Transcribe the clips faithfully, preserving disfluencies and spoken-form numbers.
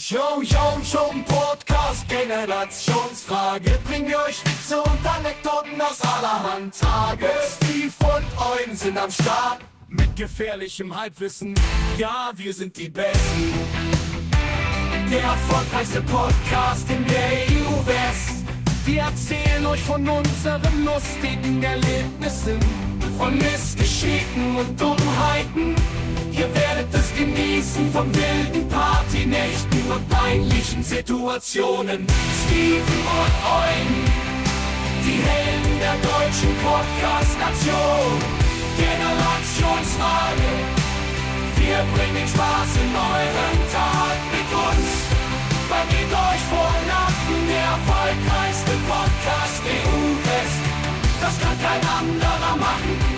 Yo, yo, schon Podcast, Generationsfrage. Bringen wir euch Witze und Anekdoten aus allerhand Tage. Steve und Eugen sind am Start mit gefährlichem Halbwissen. Ja, wir sind die Besten. Der erfolgreichste Podcast in der E U-West. Wir erzählen euch von unseren lustigen Erlebnissen, von Missgeschicken und Dummheiten. Ihr werdet es genießen von wilden Partynächten und peinlichen Situationen. Steven und Eugen, die Helden der deutschen Podcast-Nation. Generationsfrage, wir bringen Spaß in euren Tag mit uns. Vergeht euch vor Weihnachten, der erfolgreichste Podcast E U-West. Das kann kein anderer machen.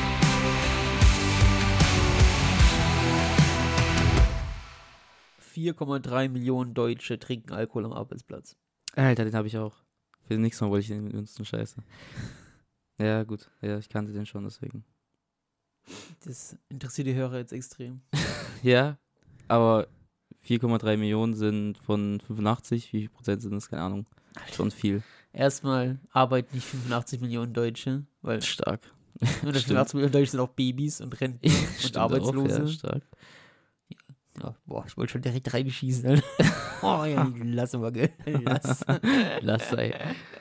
vier Komma drei Millionen Deutsche trinken Alkohol am Arbeitsplatz. Alter, den habe ich auch. Für nichts Mal wollte ich den benutzen, scheiße. Ja, gut. Ja, ich kannte den schon, deswegen. Das interessiert die Hörer jetzt extrem. Ja, aber vier Komma drei Millionen sind von fünfundachtzig. Wie viel Prozent sind das? Keine Ahnung. Schon viel. Erstmal arbeiten nicht fünfundachtzig Millionen Deutsche, weil Stark. fünfundachtzig Millionen Deutsche sind auch Babys und Rentner und Arbeitslose. Auch, ja, stark. Ja, boah, ich wollte schon direkt reinschießen. Alter. Oh ja, lass mal, gell. Lass. Lass sei.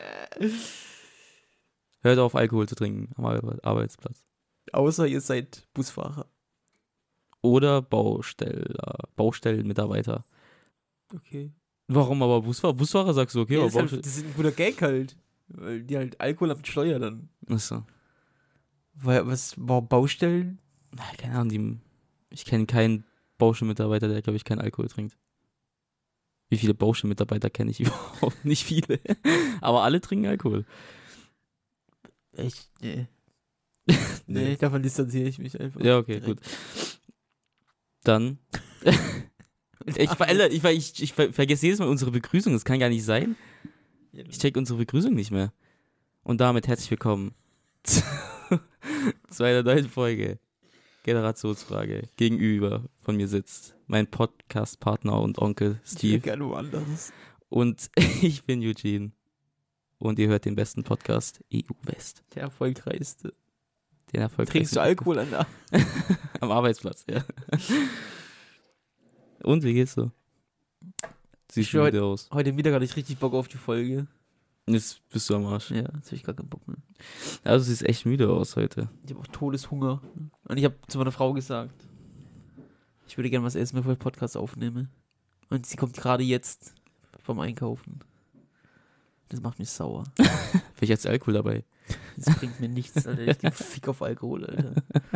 Hört auf, Alkohol zu trinken am Arbeitsplatz. Außer ihr seid Busfahrer. Oder Bausteller, Baustellenmitarbeiter. Okay. Warum aber Busfahrer? Busfahrer sagst du, okay, Ja, aber das, ist Baustell- halt, das ist ein guter Gag halt. Weil die halt Alkohol am Steuer dann. Achso. Weil, was, war Baustellen? Na, keine Ahnung, die, ich kenne keinen Baustellenmitarbeiter, der, glaube ich, keinen Alkohol trinkt. Wie viele Baustellenmitarbeiter kenne ich überhaupt? Nicht viele. Aber alle trinken Alkohol. Echt? Nee. Nee. Nee, davon distanziere ich mich einfach. Ja, okay, direkt. gut. Dann. ich, Alter, ich, ich, ich vergesse jedes Mal unsere Begrüßung. Das kann gar nicht sein. Ich check unsere Begrüßung nicht mehr. Und damit herzlich willkommen zu, zu einer neuen Folge Generationsfrage. Gegenüber von mir sitzt mein Podcast-Partner und Onkel Ich will Steve. gerne woanders. Und ich bin Eugene. Und ihr hört den besten Podcast E U-West. Der erfolgreichste. Den erfolgreichsten Trinkst du Alkohol an der am Arbeitsplatz, ja. Und, wie geht's so? Siehst Ich du heute, wieder aus? heute Mittag hatte ich richtig Bock auf die Folge. Jetzt bist du am Arsch. Ja, jetzt habe ich gar keinen Bock mehr. Also, du siehst echt müde aus heute. Ich habe auch Todeshunger. Und ich habe zu meiner Frau gesagt, ich würde gerne was essen, bevor ich Podcast aufnehme. Und sie kommt gerade jetzt vom Einkaufen. Das macht mich sauer. Vielleicht jetzt Alkohol dabei. Das bringt mir nichts, Alter. Ich geb Fick auf Alkohol, Alter.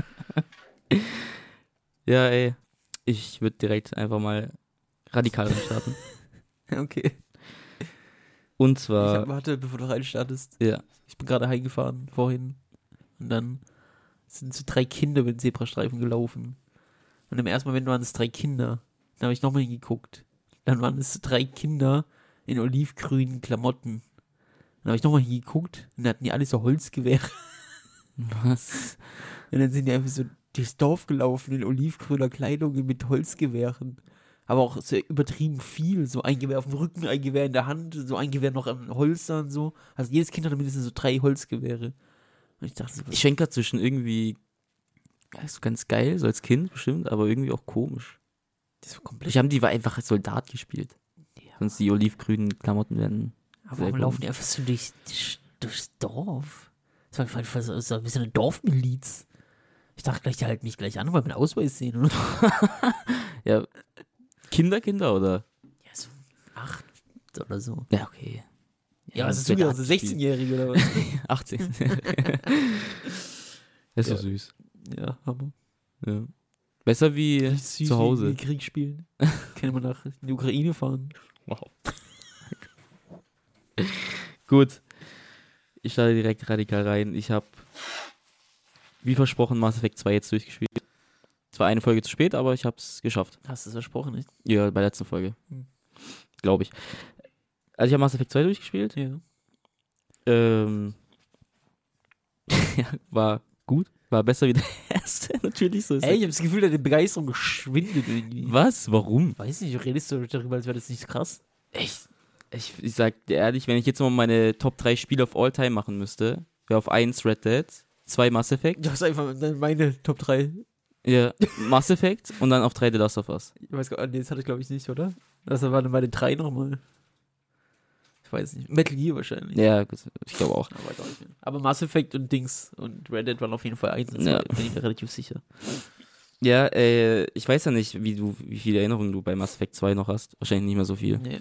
Ja, ey. Ich würde direkt einfach mal radikal starten. Okay. Und Ich zwar. hab, warte, bevor du reinstartest. Ja. Ich bin gerade heimgefahren vorhin. Und dann sind so drei Kinder mit Zebrastreifen gelaufen. Und im ersten Moment waren es drei Kinder. Dann habe ich nochmal hingeguckt. Dann waren es drei Kinder in olivgrünen Klamotten. Dann habe ich nochmal hingeguckt und dann hatten die alle so Holzgewehre. Was? Und dann sind die einfach so durchs Dorf gelaufen in olivgrüner Kleidung mit Holzgewehren. Aber auch so übertrieben viel. So ein Gewehr auf dem Rücken, ein Gewehr in der Hand, so ein Gewehr noch am Holster und so. Also jedes Kind hatte mindestens so drei Holzgewehre. Und ich dachte so, was Ich schwenke gerade zwischen irgendwie. Also ganz geil, so als Kind bestimmt, aber irgendwie auch komisch. das ist so komplett. Ich haben die war einfach als Soldat gespielt. Ja. Sonst die olivgrünen Klamotten werden. Aber sehr warum komisch. laufen die einfach so durch, durchs Dorf? Das war einfach so, so wie so eine Dorfmiliz. Ich dachte gleich, die halten mich gleich an, weil wir einen Ausweis sehen, oder? Ja. Kinder, Kinder, oder? Ja, so acht oder so. Ja, okay. Ja, was ist wird du, also abgespielt. sechzehnjährige oder was? achtzehn. Das ist Ja. doch süß. Ja, Hammer. Ja. Besser wie Richtig süß, zu Hause. Wie, wie Krieg spielen. Können wir nach in die Ukraine fahren. Wow. Gut. Ich starte direkt radikal rein. Ich habe, wie versprochen, Mass Effect zwei jetzt durchgespielt. Zwar eine Folge zu spät, aber ich habe es geschafft. Hast du es versprochen, nicht? Ja, bei der letzten Folge. Hm. Glaube ich. Also ich habe Mass Effect zwei durchgespielt. Ja. Ähm, ja, war gut. War besser wie der erste, natürlich so. Ist Ey, ich habe das Gefühl, deine Begeisterung schwindet irgendwie. Was? Warum? Weiß nicht, du redest so darüber, als wäre das nicht krass. Echt? Ich, ich sag dir ehrlich, wenn ich jetzt mal meine Top drei Spiele of all time machen müsste, wäre auf eins Red Dead, zwei Mass Effect. Du hast einfach meine Top drei. Ja, Mass Effect und dann auf drei The Last of Us. Ich weiß gar nicht, nee, das hatte ich glaube ich nicht, oder? Das waren meine drei nochmal. Ich weiß nicht. Metal Gear wahrscheinlich. Ja, gut, ich glaube auch. Aber, weiß auch nicht mehr. Aber Mass Effect und Dings und Red Dead waren auf jeden Fall eins und zwei, Ja. bin ich mir relativ sicher. Ja, äh, ich weiß ja nicht, wie du, wie viele Erinnerungen du bei Mass Effect zwei noch hast. Wahrscheinlich nicht mehr so viel. Nee.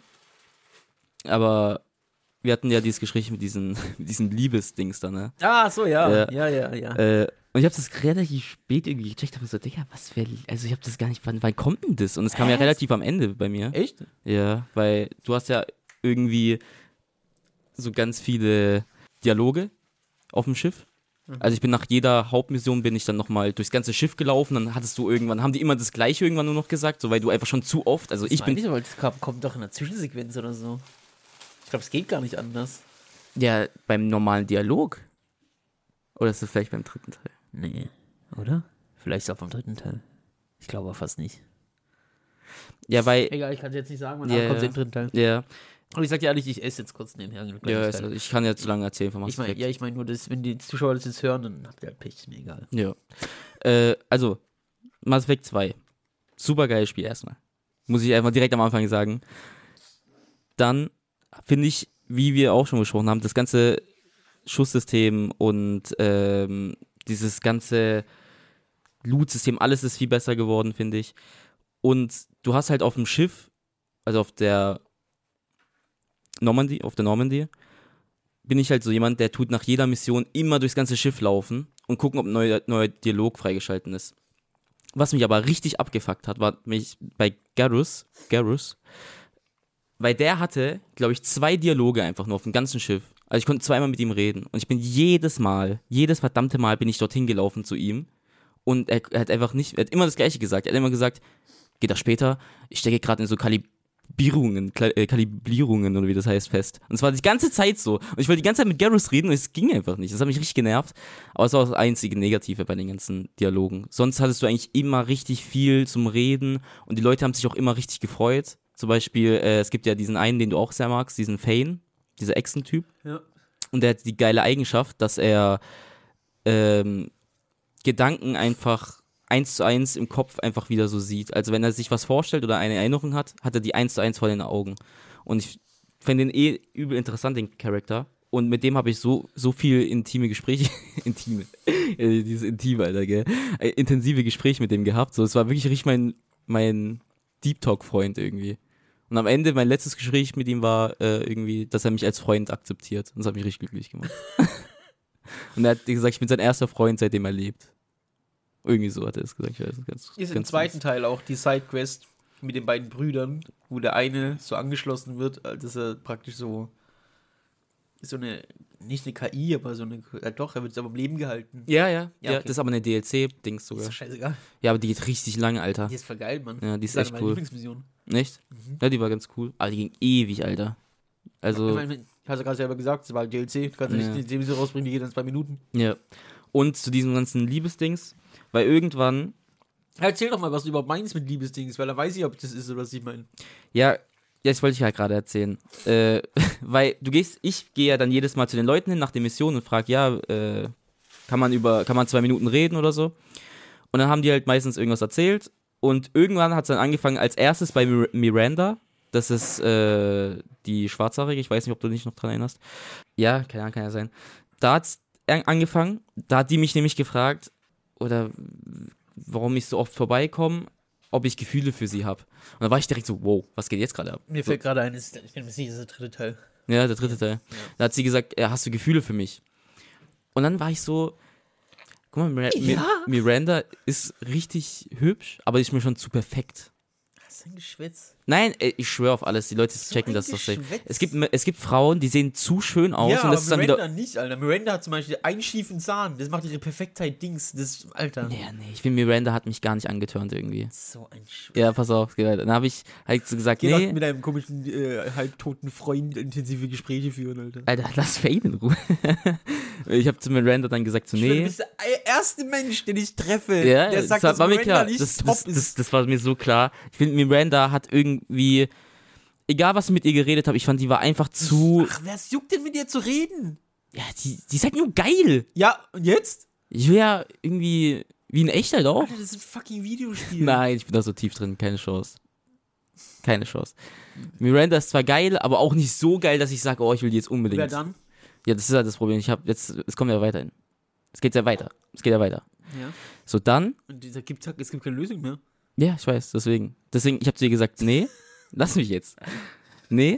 Aber wir hatten ja dieses Gespräch mit diesen, mit diesen Liebesdings da, ne? Ah, so, ja. Ja. Ja, ja, ja. Äh, und ich habe das relativ spät irgendwie gecheckt, aber so, Digga, was für, also ich habe das gar nicht, wann, wann kommt denn das? Und es kam ja Was? relativ am Ende bei mir. Echt? Ja, weil du hast ja irgendwie so ganz viele Dialoge auf dem Schiff. Also ich bin nach jeder Hauptmission bin ich dann nochmal durchs ganze Schiff gelaufen, dann hattest du irgendwann, haben die immer das Gleiche irgendwann nur noch gesagt, so weil du einfach schon zu oft, also ich bin... Nicht, weil das kam- kommt doch in einer Zwischensequenz oder so. Ich glaube, es geht gar nicht anders. Ja, beim normalen Dialog. Oder ist das vielleicht beim dritten Teil? Nee. Oder? Vielleicht auch beim dritten Teil. Ich glaube aber fast nicht. Ja, weil... Egal, ich kann es jetzt nicht sagen, wann Ja, kommt ja. im dritten Teil. Ja, Und ich sag dir ehrlich, ich esse jetzt kurz nebenher. eine ja Kleinigkeit. also ich kann ja zu lange erzählen von Mass ich meine, Effect. ja, ich meine nur, dass, wenn die Zuschauer das jetzt hören, dann habt ihr halt Pech, ist mir egal. Ja. Äh, also, Mass Effect zwei. Super geiles Spiel erstmal. Muss ich einfach direkt am Anfang sagen. Dann finde ich, wie wir auch schon besprochen haben, das ganze Schusssystem und ähm, dieses ganze Loot-System, alles ist viel besser geworden, finde ich. Und du hast halt auf dem Schiff, also auf der Normandy, auf der Normandy, bin ich halt so jemand, der tut nach jeder Mission immer durchs ganze Schiff laufen und gucken, ob ein neuer, neuer Dialog freigeschalten ist. Was mich aber richtig abgefuckt hat, war mich bei Garrus, Garrus, weil der hatte, glaube ich, zwei Dialoge einfach nur auf dem ganzen Schiff. Also ich konnte zweimal mit ihm reden und ich bin jedes Mal, jedes verdammte Mal bin ich dorthin gelaufen zu ihm und er, er hat einfach nicht, er hat immer das Gleiche gesagt. Er hat immer gesagt, geht das später, ich stecke gerade in so Kalibrierungen, Kla- äh, Kalibrierungen oder wie das heißt, fest. Und es war die ganze Zeit so. Und ich wollte die ganze Zeit mit Garrus reden und es ging einfach nicht. Das hat mich richtig genervt. Aber es war auch das einzige Negative bei den ganzen Dialogen. Sonst hattest du eigentlich immer richtig viel zum Reden und die Leute haben sich auch immer richtig gefreut. Zum Beispiel, äh, es gibt ja diesen einen, den du auch sehr magst, diesen Fane, dieser Echsen-Typ. Ja. Und der hat die geile Eigenschaft, dass er ähm, Gedanken einfach eins zu eins im Kopf einfach wieder so sieht. Also wenn er sich was vorstellt oder eine Erinnerung hat, hat er die eins zu eins vor den Augen. Und ich finde den eh übel interessant, den Charakter. Und mit dem habe ich so, so viel intime Gespräche, intime, äh, dieses intime, Alter, gell, äh, intensive Gespräche mit dem gehabt. So, es war wirklich richtig mein, mein Deep Talk-Freund irgendwie. Und am Ende, mein letztes Gespräch mit ihm war äh, irgendwie, dass er mich als Freund akzeptiert. Und das hat mich richtig glücklich gemacht. Und er hat gesagt, ich bin sein erster Freund, seitdem er lebt. Irgendwie so hat er es gesagt. Ich weiß, ganz, Ist im ganz zweiten süß. Teil auch die Sidequest mit den beiden Brüdern, wo der eine so angeschlossen wird, als dass er praktisch so so eine, nicht eine K I, aber so eine, ja doch, er wird aber am Leben gehalten. Ja, ja, ja, Ja, okay. das ist aber eine D L C-Dings Ist sogar. doch scheißegal. Ja, aber die geht richtig lange, Alter. Die ist voll geil, Mann. Ja, die ist Das echt meine cool. Lieblingsmission. Nicht? Mhm. Ja, die war ganz cool. Aber die ging ewig, Alter. Also, Ich meine, hast du gerade selber gesagt, es war D L C, du kannst ja Ja. nicht die Mission rausbringen, die geht in zwei Minuten. ja. Und zu diesem ganzen Liebesdings, weil irgendwann, Erzähl doch mal, was du überhaupt meinst mit Liebesdings, weil da weiß ich, ob das ist oder was ich meine. ja, ja, das wollte ich halt gerade erzählen. Äh, weil du gehst, ich gehe ja dann jedes Mal zu den Leuten hin nach der Mission und frage, ja, äh, kann man über, kann man zwei Minuten reden oder so? Und dann haben die halt meistens irgendwas erzählt und irgendwann hat es dann angefangen als erstes bei Mir- Miranda, das ist äh, die Schwarzhaarige, ich weiß nicht, ob du dich noch dran erinnerst. Ja, keine Ahnung, kann ja sein. Da hat es angefangen, da hat die mich nämlich gefragt, oder warum ich so oft vorbeikomme, ob ich Gefühle für sie habe. Und dann war ich direkt so, wow, was geht jetzt gerade ab? Mir fällt gerade ein, ist, ich bin mir sicher, das ist der dritte Teil. Ja, der dritte Teil. Da hat sie gesagt, ja, hast du Gefühle für mich? Und dann war ich so, guck mal, Mir Ja. Mir Miranda ist richtig hübsch, aber ist mir schon zu perfekt. Das ist ein Geschwätz. Nein, ey, ich schwöre auf alles, die Leute So checken ein das doch safe. Geschwätz. Es gibt, es gibt Frauen, die sehen zu schön aus Ja, und das ist aber dann Miranda wieder... nicht, Alter. Miranda hat zum Beispiel einen schiefen Zahn. Das macht ihre Perfektheit Dings. Das, Alter. Ja, nee, ich finde, Miranda hat mich gar nicht angetörnt irgendwie. So ein Sch... Ja, pass auf, geh weiter. Dann habe ich halt so gesagt, Geh doch nee, mit einem komischen, äh, halbtoten Freund intensive Gespräche führen, Alter. Alter, lass Fane in Ruhe. Ich habe zu Miranda dann gesagt, so, Ich schwör, nee. du bist der erste Mensch, den ich treffe, Ja, der sagt, das dass war mir Miranda klar. nicht Das, top das, ist. das, das war mir so klar. Ich finde, Miranda hat irgendwie, egal was ich mit ihr geredet habe, ich fand, die war einfach zu, Ach, wer juckt denn mit dir zu reden? ja, die, die ist halt nur geil. Ja, und jetzt? Ich will ja irgendwie, wie ein Echter halt auch. Alter, das sind fucking Videospiele. Nein, ich bin da so tief drin, keine Chance. Keine Chance. Miranda ist zwar geil, aber auch nicht so geil, dass ich sage, oh, ich will die jetzt unbedingt. Wer dann? Ja, das ist halt das Problem. Ich habe jetzt, es kommt ja weiterhin. Es geht ja weiter. Es geht ja weiter. Ja. So, dann, Und dieser gibt, es gibt keine Lösung mehr. ja, ich weiß, deswegen. Deswegen, ich habe zu ihr gesagt, nee, lass mich jetzt. Nee.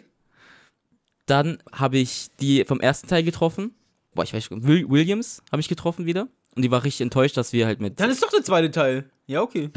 Dann habe ich die vom ersten Teil getroffen. Boah, ich weiß schon, Will, Williams habe ich getroffen wieder. Und die war richtig enttäuscht, dass wir halt mit... Dann ist doch der zweite Teil. Ja, okay.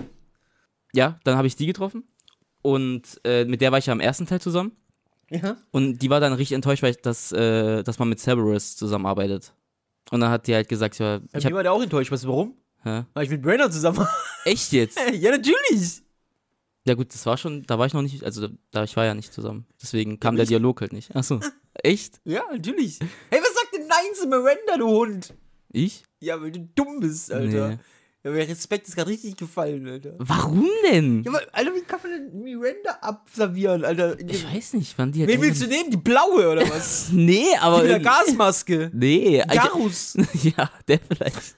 Ja, dann habe ich die getroffen. Und äh, mit der war ich ja am ersten Teil zusammen. Ja. Und die war dann richtig enttäuscht, weil ich das, äh, dass man mit Cerberus zusammenarbeitet. Und dann hat die halt gesagt, ja, Bei ich mir hab, war der auch enttäuscht. Weißt du warum? hä? Weil ich mit Brenner zusammen war. Echt jetzt? Ja, natürlich. Ja gut, das war schon, da war ich noch nicht, also da ich war ja nicht zusammen. Deswegen kam aber der ich- Dialog halt nicht. Achso. Echt? Ja, natürlich. Hey, was sagt denn Nein zu Miranda, du Hund? Ich? Ja, weil du dumm bist, Alter. Nee. Ja, mein Respekt ist gerade richtig gefallen, Alter. Warum denn? Ja, aber, Alter, wie kann man denn Miranda abservieren, Alter? In Ich dem- weiß nicht, wann die halt Wen willst du nehmen? Die blaue, oder was? Nee, aber. Die mit der Gasmaske. Nee, Garus. ich, ja, der vielleicht.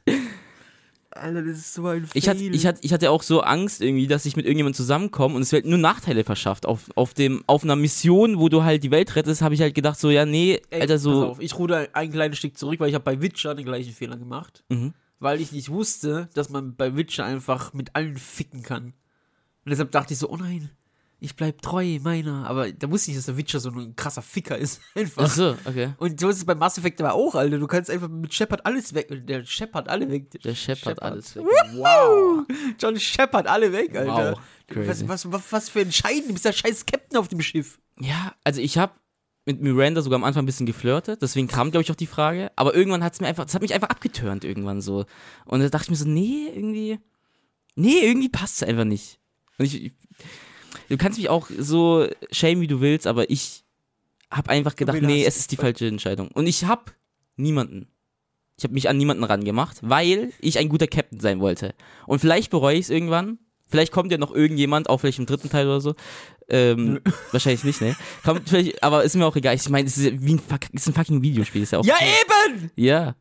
Alter, das ist so ein Fail. Ich hatte, ich, hatte, ich hatte auch so Angst irgendwie, dass ich mit irgendjemandem zusammenkomme und es wird nur Nachteile verschafft. Auf, auf, dem, auf einer Mission, wo du halt die Welt rettest, habe ich halt gedacht, so, ja, nee, Ey, Alter, pass so. auf, ich ruder ein kleines Stück zurück, weil ich habe bei Witcher den gleichen Fehler gemacht. Mhm. Weil ich nicht wusste, dass man bei Witcher einfach mit allen ficken kann. Und deshalb dachte ich so, oh nein, ich bleib treu meiner. Aber da wusste ich, dass der Witcher so ein krasser Ficker ist. Einfach. Achso, okay. Und so ist es bei Mass Effect aber auch, Alter. Du kannst einfach mit Shepard alles weg. Der Shepard alle weg. Der Shepard alles weg. Wow. John Shepard alle weg, Alter. Wow, crazy. Was, was, was, was für Entscheiden. Du bist der scheiß Captain auf dem Schiff. Ja, also ich habe mit Miranda sogar am Anfang ein bisschen geflirtet, deswegen kam, glaube ich, auch die Frage. Aber irgendwann hat es mir einfach, das hat mich einfach abgeturnt irgendwann so. Und da dachte ich mir so, nee, irgendwie, nee, irgendwie passt es einfach nicht. Und ich, ich, du kannst mich auch so schämen, wie du willst, aber ich habe einfach gedacht, wen nee, hast es ist die falsche Entscheidung. Und ich habe niemanden. Ich habe mich an niemanden rangemacht, weil ich ein guter Captain sein wollte. Und vielleicht bereue ich es irgendwann. Vielleicht kommt ja noch irgendjemand, auch vielleicht im dritten Teil oder so. Ähm, wahrscheinlich nicht, ne? Kommt vielleicht, aber ist mir auch egal. Ich meine, es ist ja wie ein, fuck, ist ein fucking Videospiel. Ist ja auch Ja, cool. eben! Ja.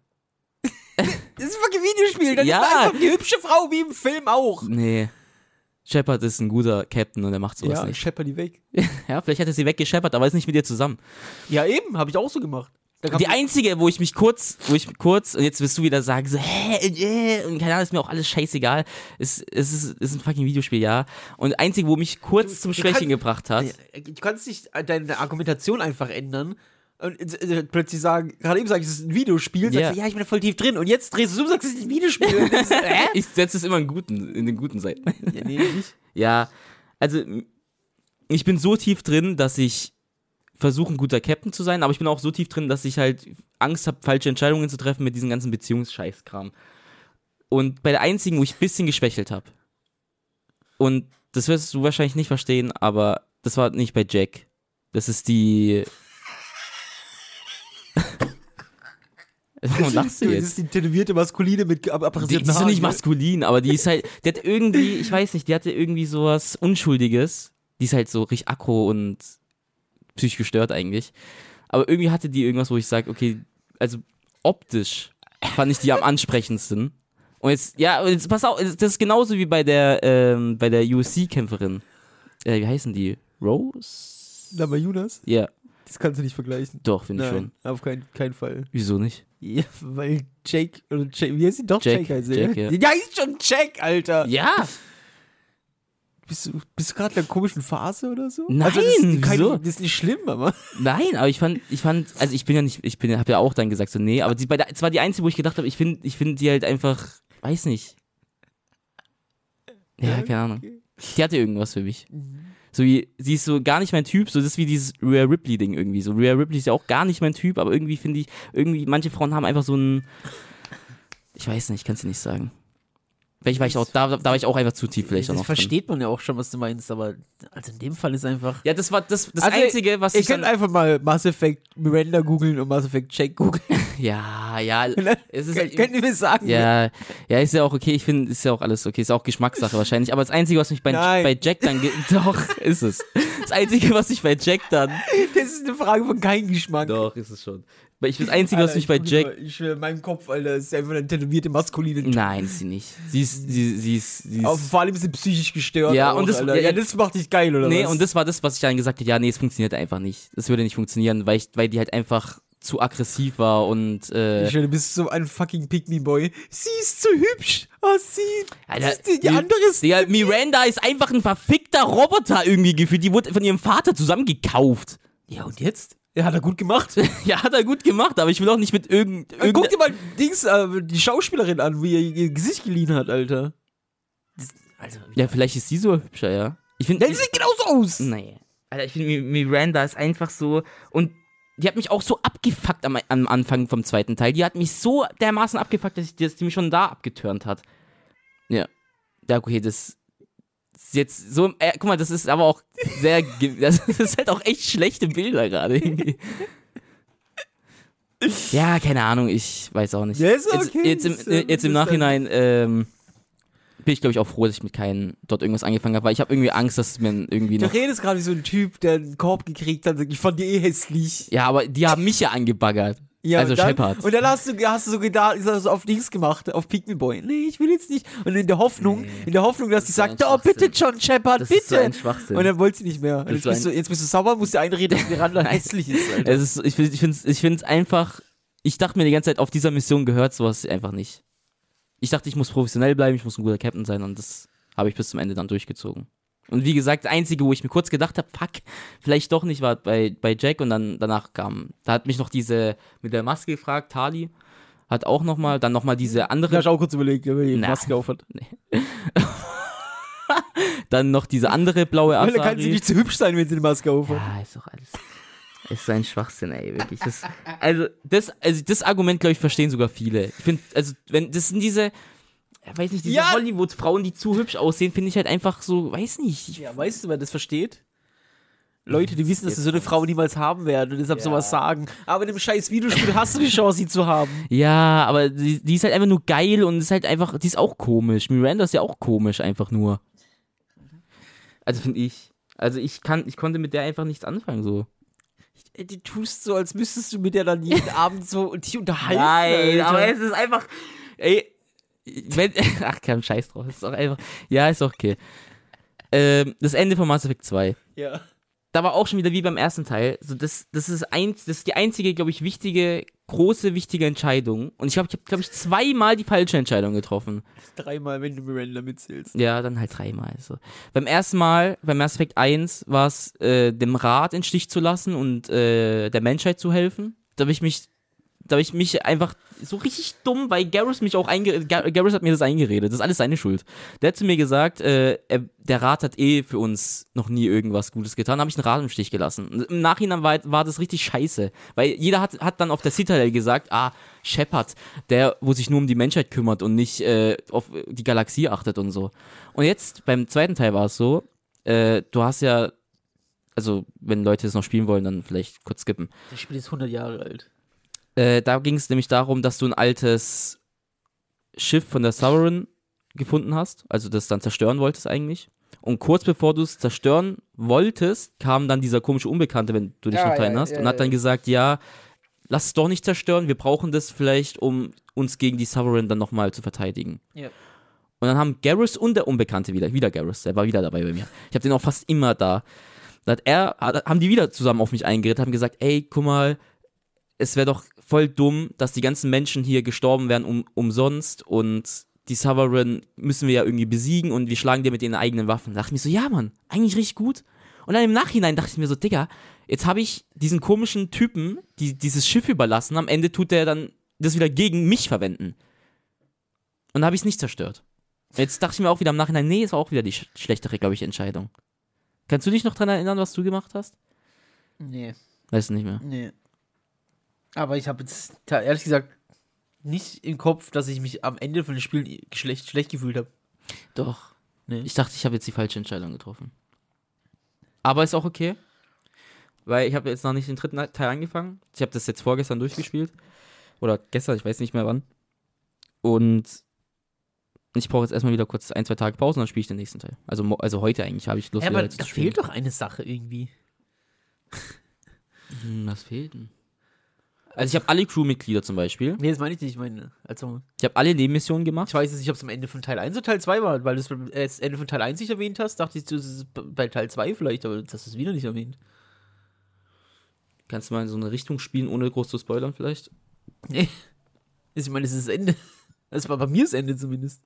Das ist ein fucking Videospiel. Das Ja. ist einfach die hübsche Frau wie im Film auch. Nee. Shepard ist ein guter Captain und er macht sowas Ja, nicht. Shepard die weg. Ja, vielleicht hat er sie weggescheppert, aber ist nicht mit ihr zusammen. Ja, eben. Habe ich auch so gemacht. Da kam Die einzige, wo ich mich kurz, wo ich kurz, und jetzt wirst du wieder sagen, so, hä, äh, und keine Ahnung, ist mir auch alles scheißegal. Es, es ist, ist ein fucking Videospiel, ja. Und einzige, wo mich kurz Du- zum du Schwächen kannst- gebracht hat. Du kannst nicht deine Argumentation einfach ändern und äh, plötzlich sagen, gerade eben sagst du, es ist ein Videospiel, sagst Ja. du, ja, ich bin da voll tief drin und jetzt drehst du es um und sagst, es ist ein Videospiel. Und denkst, hä? Ich setze es immer in, guten, in den guten Seiten. Ja, nee, nicht. Ja, also ich bin so tief drin, dass ich versuche, ein guter Captain zu sein, aber ich bin auch so tief drin, dass ich halt Angst habe, falsche Entscheidungen zu treffen mit diesem ganzen Beziehungsscheißkram. Und bei der einzigen, wo ich ein bisschen geschwächelt habe, und das wirst du wahrscheinlich nicht verstehen, aber das war nicht bei Jack. Das ist die... Warum lachst du Das jetzt? ist die tätowierte Maskuline mit ab Die, die abrasierten ist doch nicht Haaren, ne? maskulin, aber die ist halt, die hat irgendwie, ich weiß nicht, die hatte irgendwie sowas Unschuldiges. Die ist halt so richtig aggro und psychisch gestört eigentlich. Aber irgendwie hatte die irgendwas, wo ich sage, okay, also optisch fand ich die am ansprechendsten. Und jetzt, ja, und jetzt pass auf, das ist genauso wie bei der, ähm, bei der U F C-Kämpferin. Äh, wie heißen die? Rose? Lama Jonas? Ja, Das kannst du nicht vergleichen. doch, finde ich schon. auf keinen, keinen Fall. Wieso nicht? Ja, weil Jake, oder Jake, wie heißt sie? Doch, Jack, Jake heißt sie. Jack, ja. ja. ja, ist schon Jack, Alter. Ja! Bist du, bist du gerade in einer komischen Phase oder so? Nein, also das ist keine, wieso? das ist nicht schlimm, aber. Nein, aber ich fand, ich fand, also ich bin ja nicht, ich bin, hab ja auch dann gesagt so, nee, aber die, bei der, es war die einzige, wo ich gedacht habe, ich finde, ich finde die halt einfach, weiß nicht. Ja, Ja, keine Ahnung. okay. Die hatte irgendwas für mich. So wie, sie ist so gar nicht mein Typ, so das ist wie dieses Rhea Ripley-Ding irgendwie. So Rhea Ripley ist ja auch gar nicht mein Typ, aber irgendwie finde ich, irgendwie, manche Frauen haben einfach so ein, ich weiß nicht, kannst du nicht sagen. Vielleicht war ich auch, da, da war ich auch einfach zu tief vielleicht das auch noch versteht drin. man ja auch schon, was du meinst, aber also in dem Fall ist einfach... Ja, das war das, das Also, Einzige, was Ihr ich könnt dann, einfach mal Mass Effect Miranda googeln und Mass Effect Jack googeln. ja, ja, es ist Könnt könnt ihr mir sagen? ja, ja, ist ja auch okay, ich finde, ist ja auch alles okay, ist auch Geschmackssache wahrscheinlich, aber das Einzige, was mich bei, Nein. bei Jack dann, ge- doch, ist es. Das Einzige, was mich bei Jack dann, Das ist eine Frage von keinem Geschmack. doch, ist es schon. Weil ich, das Einzige, was Alter, mich bei ich guck Jack, mal, Ich will in meinem Kopf, Alter, ist einfach eine tätowierte maskuline Typ. nein, ist sie nicht. Sie ist, sie, sie ist, sie ist, Auf, vor allem ist sie psychisch gestört. Ja, auch, und das- Alter. ja, ja, das macht dich geil, oder nee, was? und das war das, was ich dann gesagt habe, ja, nee, es funktioniert einfach nicht. Das würde nicht funktionieren, weil ich, weil die halt einfach zu aggressiv war und, äh, Ich meine, du bist so ein fucking Pick-Me-Boy. Sie ist so hübsch. Oh, sie. Alter, die, die andere ist. Digga, Miranda ist einfach ein verfickter Roboter irgendwie gefühlt. Die wurde von ihrem Vater zusammengekauft. Ja, und jetzt? Ja, hat er gut gemacht. Ja, hat er gut gemacht, aber ich will auch nicht mit irgend... Äh, Guck irgende- dir mal Dings, äh, die Schauspielerin an, wie er ihr Gesicht geliehen hat, Alter. Das, also, Ja, vielleicht ist sie so hübscher, ja. Ich finde... ja, die sieht genauso aus. Nee. Alter, ich finde, Mi- Miranda ist einfach so... Und die hat mich auch so abgefuckt am, am Anfang vom zweiten Teil. Die hat mich so dermaßen abgefuckt, dass, ich, dass die mich schon da abgeturnt hat. Ja. Ja, okay, das... ist jetzt so... Äh, guck mal, das ist aber auch sehr... ge- Das ist halt auch echt schlechte Bilder gerade irgendwie. Ja, keine Ahnung, ich weiß auch nicht. Ja, ist okay. Jetzt, jetzt, im, Ist, ähm, jetzt im ist dann- Nachhinein ähm, bin ich, glaube ich, auch froh, dass ich mit keinen dort irgendwas angefangen habe, weil ich habe irgendwie Angst, dass es mir irgendwie Du noch... redest gerade wie so ein Typ, der einen Korb gekriegt hat und sagt, ich fand die eh hässlich. Ja, aber die haben mich ja angebaggert. Ja, also und dann, Shepard. Und dann hast du, hast du so gedacht, so auf Dings gemacht, auf Pick Me Boy. Nee, ich will jetzt nicht. Und in der Hoffnung, in der Hoffnung, dass die ist so ein sagt, oh, bitte, Schwachsinn. John Shepard, Das bitte. ist so ein Schwachsinn. Und dann wollte sie nicht mehr. Und Das jetzt, ist bist so du, jetzt bist du sauber, musst dir einreden, dass Miranda hässlich ist, Alter. Es ist, ich finde es ich find's einfach... Ich dachte mir die ganze Zeit, auf dieser Mission gehört sowas einfach nicht. Ich dachte, ich muss professionell bleiben, ich muss ein guter Captain sein und das habe ich bis zum Ende dann durchgezogen. Und wie gesagt, das Einzige, wo ich mir kurz gedacht habe, fuck, vielleicht doch nicht, war bei, bei Jack und dann danach kam, da hat mich noch diese mit der Maske gefragt, Tali, hat auch nochmal, dann nochmal diese andere, Da hast du auch kurz überlegt, wenn die Na. Maske aufhat. dann noch diese andere blaue Weil da kann sie Asari. nicht zu hübsch sein, wenn sie die Maske aufhat. Ja, ist doch alles. Ist so ein Schwachsinn, ey, wirklich. Das, also, das, also, das Argument, glaube ich, verstehen sogar viele. Ich finde, also, wenn, das sind diese, ja, weiß nicht, diese Ja. Hollywood-Frauen, die zu hübsch aussehen, finde ich halt einfach so, weiß nicht. Ich, Ja, weißt du, wer das versteht? Leute, die wissen, dass sie so eine Frau niemals haben werden und deshalb Ja. sowas sagen. Aber in dem scheiß Videospiel hast du die Chance, sie zu haben. Ja, aber die, die ist halt einfach nur geil und ist halt einfach, die ist auch komisch. Miranda ist ja auch komisch, einfach nur. Also, finde ich. Also, ich kann, ich konnte mit der einfach nichts anfangen, so. Ey, Du tust so, als müsstest du mit der dann jeden Abend so und die unterhalten. Nein, Alter. aber es ist einfach. Ey, wenn, ach, kein Scheiß drauf. Ist doch einfach. Ja, ist doch okay. Ähm, das Ende von Mass Effect zwei. Ja. Da war auch schon wieder wie beim ersten Teil. So, das, das, ist eins, das ist die einzige, glaube ich, wichtige, große, wichtige Entscheidung. Und ich glaube, ich habe, glaube ich, zweimal die falsche Entscheidung getroffen. Dreimal, wenn du Miranda mitzählst. Ja, dann halt dreimal. So. Beim ersten Mal, beim Mass Effect eins, war es, äh, dem Rat in Stich zu lassen und äh, der Menschheit zu helfen. Da habe ich mich, da habe ich mich einfach so richtig dumm, weil Garrus mich auch eingeredet, Garrus hat mir das eingeredet. Das ist alles seine Schuld. Der hat zu mir gesagt, äh, er, der Rat hat eh für uns noch nie irgendwas Gutes getan. Da habe ich den Rat im Stich gelassen. Und im Nachhinein war, war das richtig scheiße. Weil jeder hat, hat dann auf der Citadel gesagt, ah, Shepard, der, wo sich nur um die Menschheit kümmert und nicht äh, auf die Galaxie achtet und so. Und jetzt, beim zweiten Teil war es so, äh, du hast ja, also wenn Leute das noch spielen wollen, dann vielleicht kurz skippen. Das Spiel ist hundert Jahre alt. Äh, da ging es nämlich darum, dass du ein altes Schiff von der Sovereign gefunden hast, also das dann zerstören wolltest eigentlich. Und kurz bevor du es zerstören wolltest, kam dann dieser komische Unbekannte, wenn du dich Ja, noch daran ja, erinnerst, ja, und hat ja. dann gesagt, ja, lass es doch nicht zerstören, wir brauchen das vielleicht, um uns gegen die Sovereign dann nochmal zu verteidigen. Ja. Und dann haben Garrus und der Unbekannte wieder, wieder Garrus, der war wieder dabei bei mir. Ich habe den auch fast immer da. Da hat er, hat, haben die wieder zusammen auf mich eingeredet, haben gesagt, ey, guck mal, es wäre doch voll dumm, dass die ganzen Menschen hier gestorben wären um, umsonst und die Sovereign müssen wir ja irgendwie besiegen und wir schlagen dir mit ihren eigenen Waffen. Da dachte ich mir so, ja Mann, eigentlich richtig gut. Und dann im Nachhinein dachte ich mir so, Digga, jetzt habe ich diesen komischen Typen, die dieses Schiff überlassen, am Ende tut der dann das wieder gegen mich verwenden. Und dann habe ich es nicht zerstört. Jetzt dachte ich mir auch wieder im Nachhinein, nee, es war auch wieder die sch- schlechtere, glaube ich, Entscheidung. Kannst du dich noch dran erinnern, was du gemacht hast? Nee. Weißt du nicht mehr? Nee. Aber ich habe jetzt ehrlich gesagt nicht im Kopf, dass ich mich am Ende von den Spielen schlecht, schlecht gefühlt habe. Doch. Nee. Ich dachte, ich habe jetzt die falsche Entscheidung getroffen. Aber ist auch okay. Weil ich habe jetzt noch nicht den dritten Teil angefangen. Ich habe das jetzt vorgestern durchgespielt. Oder gestern, ich weiß nicht mehr wann. Und ich brauche jetzt erstmal wieder kurz ein, zwei Tage Pause und dann spiele ich den nächsten Teil. Also, also heute eigentlich habe ich Lust, ja, wieder aber zu da spielen. fehlt doch eine Sache irgendwie. Hm, was fehlt denn? Also ich habe alle Crewmitglieder zum Beispiel. Nee, das meine ich nicht. Ich meine, also, Ich habe alle Nebenmissionen gemacht. ich weiß jetzt nicht, ob es am Ende von Teil eins oder Teil zwei war, weil du es beim äh, das Ende von Teil eins nicht erwähnt hast, dachte ich, das ist bei Teil zwei vielleicht, aber das ist wieder nicht erwähnt. Kannst du mal in so eine Richtung spielen, ohne groß zu spoilern vielleicht? Nee. Ich meine, das ist das Ende. Das war bei mir das Ende zumindest.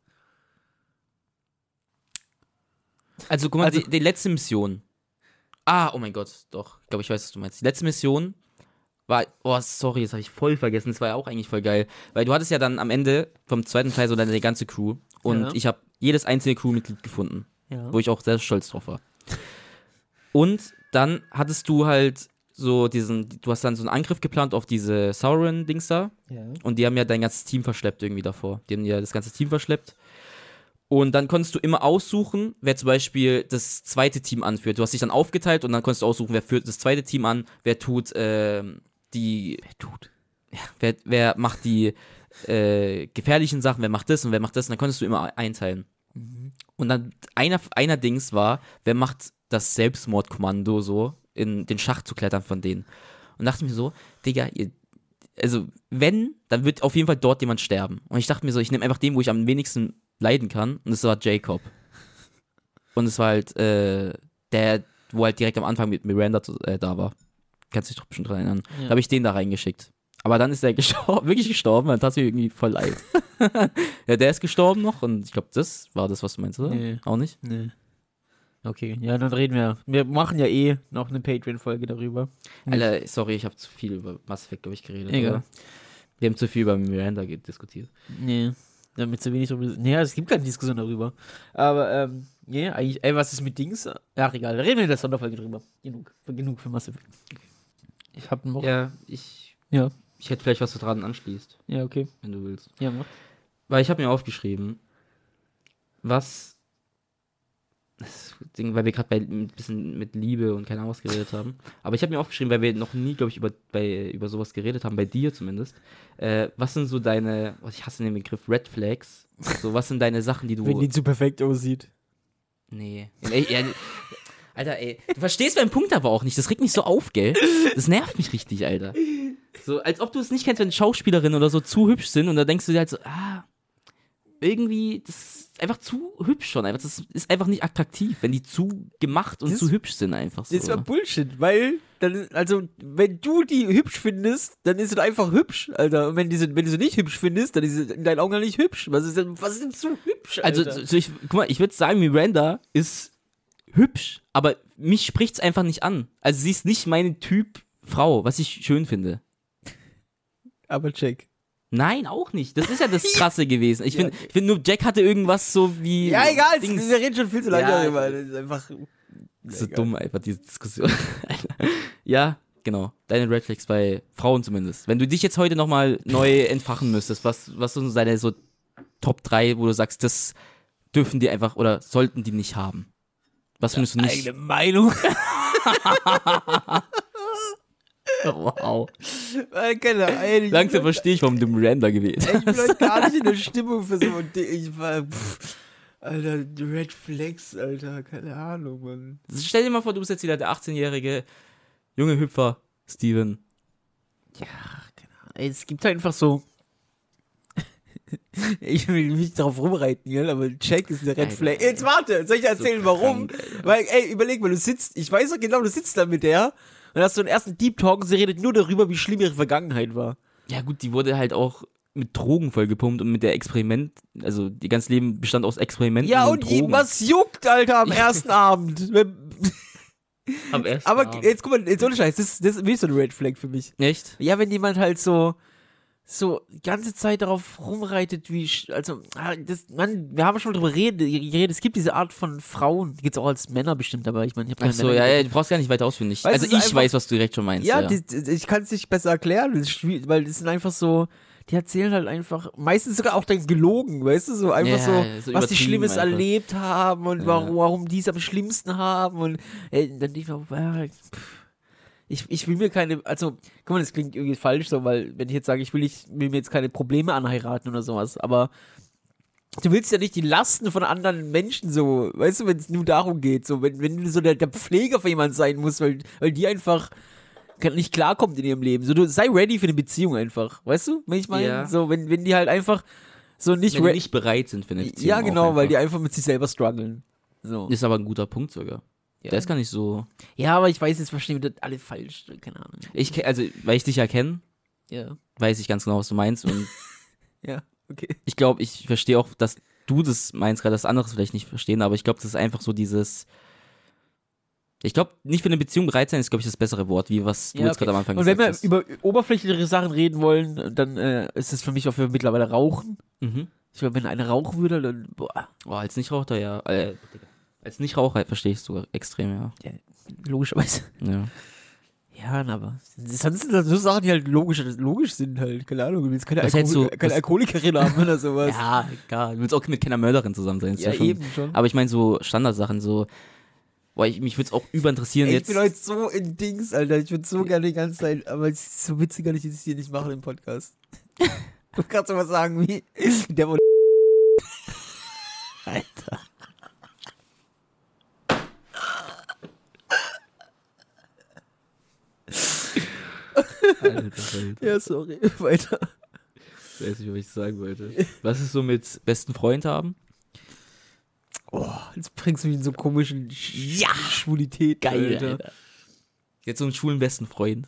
Also guck mal, Also- die, die letzte Mission. Ah, oh mein Gott, doch. Ich glaube, ich weiß, was du meinst. Die letzte Mission war, oh, sorry, das habe ich voll vergessen. Das war ja auch eigentlich voll geil. Weil du hattest ja dann am Ende vom zweiten Teil so deine ganze Crew. Und Ja. ich habe jedes einzelne Crewmitglied gefunden. Ja. Wo ich auch sehr stolz drauf war. Und dann hattest du halt so diesen, du hast dann so einen Angriff geplant auf diese Sauron-Dings da. Ja. Und die haben ja dein ganzes Team verschleppt irgendwie davor. Die haben ja das ganze Team verschleppt. Und dann konntest du immer aussuchen, wer zum Beispiel das zweite Team anführt. Du hast dich dann aufgeteilt und dann konntest du aussuchen, wer führt das zweite Team an, wer tut ähm, die. Wer tut? Ja, wer, wer macht die äh, gefährlichen Sachen, wer macht das und wer macht das. Und dann konntest du immer einteilen. Mhm. Und dann einer, einer Dings war, wer macht das Selbstmordkommando so, in den Schacht zu klettern von denen. Und dachte mir so, Digga, ihr, also wenn, dann wird auf jeden Fall dort jemand sterben. Und ich dachte mir so, ich nehme einfach den, wo ich am wenigsten leiden kann. Und das war Jacob. Und es war halt äh, der, wo halt direkt am Anfang mit Miranda äh, da war. Kannst dich doch bestimmt dran erinnern. Ja. Da habe ich den da reingeschickt. Aber dann ist er gestorben, wirklich gestorben, dann tat es mir irgendwie voll leid. Ja, der ist gestorben noch und ich glaube, das war das, was du meinst, oder? Nee. Auch nicht? Nee. Okay, ja, dann reden wir. Wir machen ja eh noch eine Patreon-Folge darüber. Alter, sorry, ich habe zu viel über Mass Effect, glaube ich, geredet. Egal. Oder? Wir haben zu viel über Miranda ge- diskutiert. Nee, damit zu wenig darüber. Nee, es gibt keine Diskussion darüber. Aber, ähm, nee, eigentlich, ey, was ist mit Dings? Ach, egal, reden wir in der Sonderfolge drüber. Genug, genug für Mass Effect. Ich hab noch. Ja, ich, Ja, ich hätte vielleicht was du dran anschließt, ja, okay. wenn du willst. Ja, mach. Weil ich habe mir aufgeschrieben, was das Ding, weil wir gerade bei ein bisschen mit Liebe und keine Ahnung was geredet haben. Aber ich habe mir aufgeschrieben, weil wir noch nie, glaube ich, über, bei, über sowas geredet haben, bei dir zumindest. Äh, was sind so deine, oh, ich hasse den Begriff Red Flags. So, was sind deine Sachen, die du. Wenn die zu perfekt aussieht. Nee. Ey, ja, Alter, ey, du verstehst meinen Punkt aber auch nicht. Das regt mich so auf, gell? Das nervt mich richtig, Alter. So, als ob du es nicht kennst, wenn Schauspielerinnen oder so zu hübsch sind und da denkst du dir halt so, ah, irgendwie, das ist einfach zu hübsch schon. Einfach, das ist einfach nicht attraktiv, wenn die zu gemacht und Das- zu hübsch sind einfach so. Das war Bullshit, weil, dann, also, wenn du die hübsch findest, dann ist sie einfach hübsch, Alter. Und wenn, diese, wenn du sie nicht hübsch findest, dann ist sie in deinen Augen nicht hübsch. Was ist denn, was ist denn zu hübsch, Also, Alter? so ich, guck mal, ich würde sagen, Miranda ist hübsch, aber mich spricht's einfach nicht an. Also sie ist nicht mein Typ Frau, was ich schön finde. Aber check. Nein, auch nicht. Das ist ja das Krasse gewesen. Ich finde ich find nur, Jack hatte irgendwas so wie... Ja, egal, Dings. wir reden schon viel zu lange Ja, darüber. Das ist einfach. Das ist so egal. dumm einfach, diese Diskussion. Ja, genau. Deine Red Flags bei Frauen zumindest. Wenn du dich jetzt heute nochmal neu entfachen müsstest, was, was sind so deine so Top drei, wo du sagst, das dürfen die einfach oder sollten die nicht haben? Was findest du nicht? Eigene Meinung. Wow. Äh, Keine Ahnung. Langsam verstehe ich, warum du Miranda gewählt hast. Ich bin heute gar nicht in der Stimmung für so ein Ding. Ich war. Pff, Alter, Red Flags, Alter. Keine Ahnung, Mann. Stell dir mal vor, du bist jetzt wieder der achtzehnjährige junge Hüpfer, Steven. Ja, keine Ahnung. Ey, es gibt halt einfach so. Ich will nicht darauf rumreiten, gell, aber Jack ist eine Red Alter, Flag. Jetzt warte, soll ich erzählen, so warum? krank, Alter. Weil, ey, überleg mal, du sitzt, ich weiß doch genau, du sitzt da mit der und hast so einen ersten Deep Talk und sie redet nur darüber, wie schlimm ihre Vergangenheit war. Ja gut, die wurde halt auch mit Drogen vollgepumpt und mit der Experiment, also ihr ganzes Leben bestand aus Experimenten Ja, und und Drogen. ihm was juckt, Alter, am ersten Abend. Wenn- Am ersten Aber Abend. jetzt guck mal, jetzt ohne Scheiß, das, das ist wirklich so eine Red Flag für mich. Echt? Ja, wenn jemand halt so, so die ganze Zeit darauf rumreitet, wie, sch- also, ah, das, man, wir haben schon drüber geredet, geredet, es gibt diese Art von Frauen, die gibt's auch als Männer bestimmt, aber ich meine, ich habe keine Achso, Männer ja, gesehen. ja, du brauchst gar nicht weiter ausführen. Ich, Weißt du, also es ich ist einfach- weiß, was du direkt schon meinst. Ja, Ja, die, die, ich kann es nicht besser erklären, das ist schwierig, weil das sind einfach so, die erzählen halt einfach, meistens sogar auch dann gelogen, weißt du, so einfach Ja, so, so was die übertrieben Schlimmes einfach. erlebt haben und Ja. warum, warum die es am schlimmsten haben und äh, dann denke ich mir, ja, pff, ich, ich will mir keine, also, guck mal, das klingt irgendwie falsch so, weil wenn ich jetzt sage, ich will, ich will mir jetzt keine Probleme anheiraten oder sowas, aber du willst ja nicht die Lasten von anderen Menschen so, weißt du, wenn es nur darum geht, so, wenn, wenn du so der, der Pfleger für jemanden sein musst, weil, weil die einfach nicht klarkommt in ihrem Leben. So, du sei ready für eine Beziehung einfach, weißt du, wenn ich meine? Ja. So, wenn, wenn die halt einfach so nicht Wenn die re- nicht bereit sind für eine Beziehung. ja, auch genau, weil einfach. die einfach mit sich selber strugglen. So. Ist aber ein guter Punkt sogar. Ja. Der ist gar nicht so. Ja, aber ich weiß, jetzt verstehen wir das alle falsch, keine Ahnung. Ich, ke- also, weil ich dich ja kenne, Ja, weiß ich ganz genau, was du meinst. Und ja, okay. ich glaube, ich verstehe auch, dass du das meinst, gerade das andere vielleicht nicht verstehen, aber ich glaube, das ist einfach so dieses. Ich glaube, nicht für eine Beziehung bereit sein ist, glaube ich, das bessere Wort, wie was du Ja, jetzt okay. gerade am Anfang Und wenn gesagt wir hast. über oberflächlichere Sachen reden wollen, dann äh, ist es für mich auch für mittlerweile Rauchen. Mhm. Ich glaube, wenn einer rauchen würde, dann, boah, Oh, als Nichtraucher, ja. Äh, als Nichtraucher verstehe ich es sogar extrem, ja. ja, logischerweise. ja. Ja, na, aber sonst sind das so Sachen, die halt logisch, logisch sind halt, keine Ahnung, du willst keine, Was Alkohol hältst du- keine was- Alkoholikerin haben oder sowas. Ja, egal. Du willst auch mit keiner Mörderin zusammen sein. ist Ja, schon, eben schon. Aber ich meine so Standardsachen, so. Boah, ich, mich würde es auch überinteressieren Ey, ich jetzt. bin heute so in Dings, Alter. Ich würde so gerne die ganze Zeit, aber es ist so witzig, dass ich das hier nicht mache im Podcast. Du kannst doch mal sagen, wie der wohl. Alter. Alter, Alter. Ja, sorry. Weiter. Ich weiß nicht, was ich sagen wollte. Was ist so mit besten Freund haben? Oh, jetzt bringst du mich in so komischen Sch ja. Schwulität. Alter. Jetzt so einen schwulen besten Freund.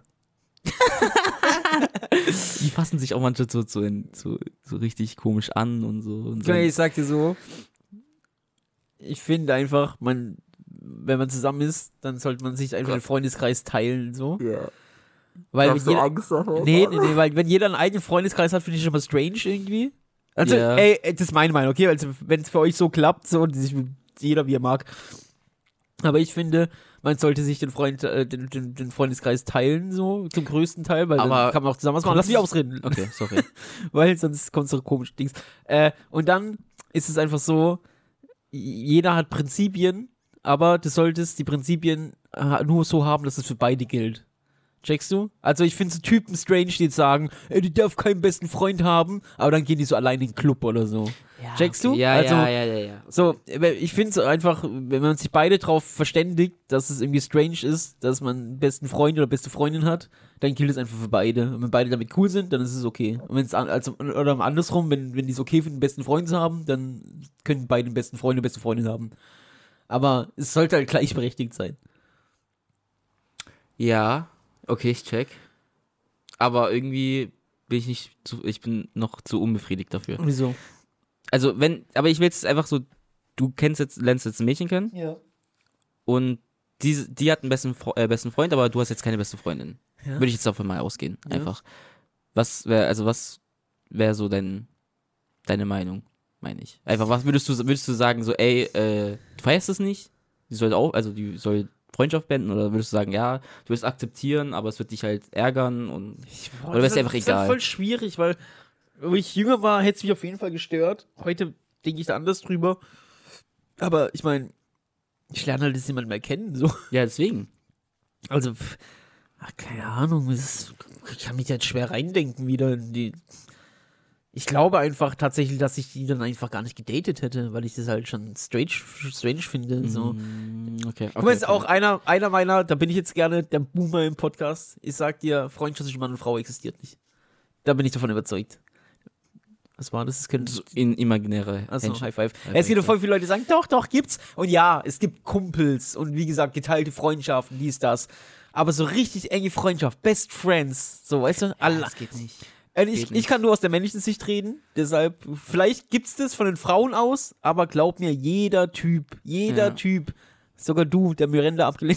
Die fassen sich auch manchmal so, so, in, so, so richtig komisch an und so. Und so. Ich sag dir so, ich finde einfach, man, wenn man zusammen ist, dann sollte man sich einfach den Freundeskreis teilen, so. Ja. Weil Hast du jeder, Angst davor? nee, nee, nee, weil wenn jeder einen eigenen Freundeskreis hat, finde ich schon mal strange irgendwie. Also, Ja. ey, das ist meine Meinung, okay? Also, wenn es für euch so klappt, so, sich jeder wie er mag. Aber ich finde, man sollte sich den Freund, äh, den, den, den Freundeskreis teilen, so, zum größten Teil, weil Aber dann kann man auch zusammen was machen. Lass mich ausreden. Okay, sorry. Weil sonst kommt so komisch Dings. Äh, und dann ist es einfach so, jeder hat Prinzipien, aber du solltest die Prinzipien äh, nur so haben, dass es für beide gilt. Checkst du? Also ich finde so Typen strange, die jetzt sagen, ey, die darf keinen besten Freund haben, aber dann gehen die so allein in den Club oder so. Checkst du? Ja, Also, ja, ja, ja, ja. So, ich finde es einfach, wenn man sich beide drauf verständigt, dass es irgendwie strange ist, dass man einen besten Freund oder beste Freundin hat, dann gilt es einfach für beide. Und wenn beide damit cool sind, dann ist es okay. Und wenn es also oder andersrum, wenn, wenn die es okay finden, einen besten Freund zu haben, dann können beide einen besten Freund oder beste Freundin haben. Aber es sollte halt gleichberechtigt sein. Ja, okay, ich check. Aber irgendwie bin ich nicht zu, ich bin noch zu unbefriedigt dafür. Wieso? Also wenn, aber ich will jetzt einfach so, du kennst jetzt, lernst jetzt ein Mädchen kennen Ja. und die, die hat einen besten, Fre- äh, besten Freund, aber du hast jetzt keine beste Freundin. Ja. Würde ich jetzt davon mal ausgehen, Ja. einfach. Was wäre, also was wäre so dein, deine Meinung, meine ich. Einfach, was würdest du, würdest du sagen, so, ey, äh, du feierst es nicht? Die soll auch, also die soll Freundschaft beenden, oder würdest du sagen, ja, du wirst akzeptieren, aber es wird dich halt ärgern und Boah, Oder das wär's ist einfach halt- das ist egal? halt voll schwierig, weil, wo ich jünger war, hätte es mich auf jeden Fall gestört. Heute denke ich da anders drüber. Aber ich meine, ich lerne halt jetzt niemanden mehr kennen, so. ja, deswegen. Also, pff, ach, keine Ahnung, es ist, ich kann mich jetzt schwer reindenken wieder in die. Ich glaube einfach tatsächlich, dass ich die dann einfach gar nicht gedatet hätte, weil ich das halt schon strange, strange finde. So. Mm, okay. Guck mal, ist okay. auch einer, einer meiner, da bin ich jetzt gerne der Boomer im Podcast. Ich sag dir, Freundschaft zwischen Mann und Frau existiert nicht. Da bin ich davon überzeugt. Was war das? Das können So in imaginäre Also, Handshake. High Five. High Es gibt Five. voll viele Leute, die sagen, doch, doch, gibt's. Und ja, es gibt Kumpels und wie gesagt, geteilte Freundschaften, dies, das. Aber so richtig enge Freundschaft, Best Friends, so, weißt du? Alla- das geht nicht. Äh, geht ich, nicht. ich kann nur aus der männlichen Sicht reden, deshalb, vielleicht gibt's das von den Frauen aus, aber glaub mir, jeder Typ, jeder Ja. Typ, sogar du, der Miranda abgelehnt hat,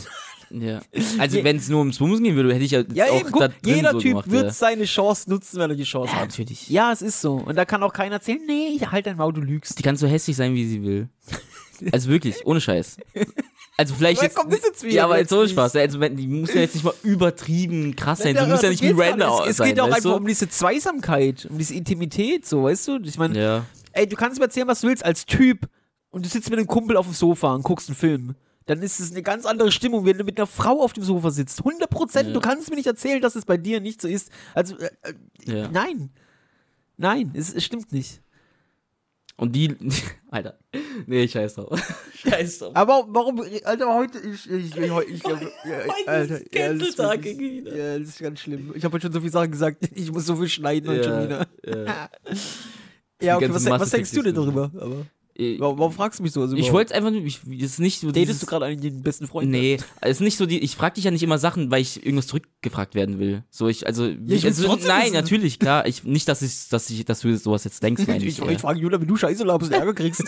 Ja. Also, wenn es nur ums Bumsen gehen würde, hätte ich ja, Ja, auch eben, guck, da drin jeder so Typ gemacht, wird ja. seine Chance nutzen, wenn er die Chance Ja, hat. natürlich. Ja, es ist so. Und da kann auch keiner erzählen, nee, halt dein Maul, du lügst. Die kann so hässlich sein, wie sie will. Also wirklich, ohne Scheiß. Also vielleicht Woher jetzt, kommt das jetzt wieder? ja, aber Jetzt jetzt ohne nicht. Spaß. Also wenn, die muss ja jetzt nicht mal übertrieben krass sein. Ja, Du musst ja aber nicht wie geht's gar Miranda nicht. Es, es sein, geht auch weißt einfach du? um diese Zweisamkeit, um diese Intimität, so, weißt du? Ich meine, Ja. ey, du kannst mir erzählen, was du willst als Typ und du sitzt mit einem Kumpel auf dem Sofa und guckst einen Film. Dann ist es eine ganz andere Stimmung, wenn du mit einer Frau auf dem Sofa sitzt. hundert Prozent. Ja. Du kannst mir nicht erzählen, dass es bei dir nicht so ist. Also, äh, äh, Ja. nein. Nein, es, es stimmt nicht. Und die, Alter, nee, scheiß drauf. Scheiß drauf. Aber warum, Alter, heute, ich, ich, ich, ich, ich glaub, ja, Heute Alter, ist ja, das ist Cancel-Tag wirklich- wieder. Ja, das ist ganz schlimm. Ich habe heute schon so viele Sachen gesagt, ich muss so viel schneiden heute schon wieder. ja. Ja, okay, ganzen was, was Masse denkst du denn Sexismus. darüber? Aber, Ich, warum, warum fragst du mich so? Also ich überhaupt? wollte einfach nur, ich, das ist nicht so Datest dieses, du gerade einen den besten Freund? Nee, es ist nicht so, die, ich frage dich ja nicht immer Sachen, weil ich irgendwas zurückgefragt werden will. So, ich, also, wie, ich will's also trotzdem nein, wissen. natürlich, klar, ich, nicht, dass ich, dass ich, dass du sowas jetzt denkst, meine Ich, ich. ich, ja. frage Julia, wie du Scheiße labst, Ärger kriegst.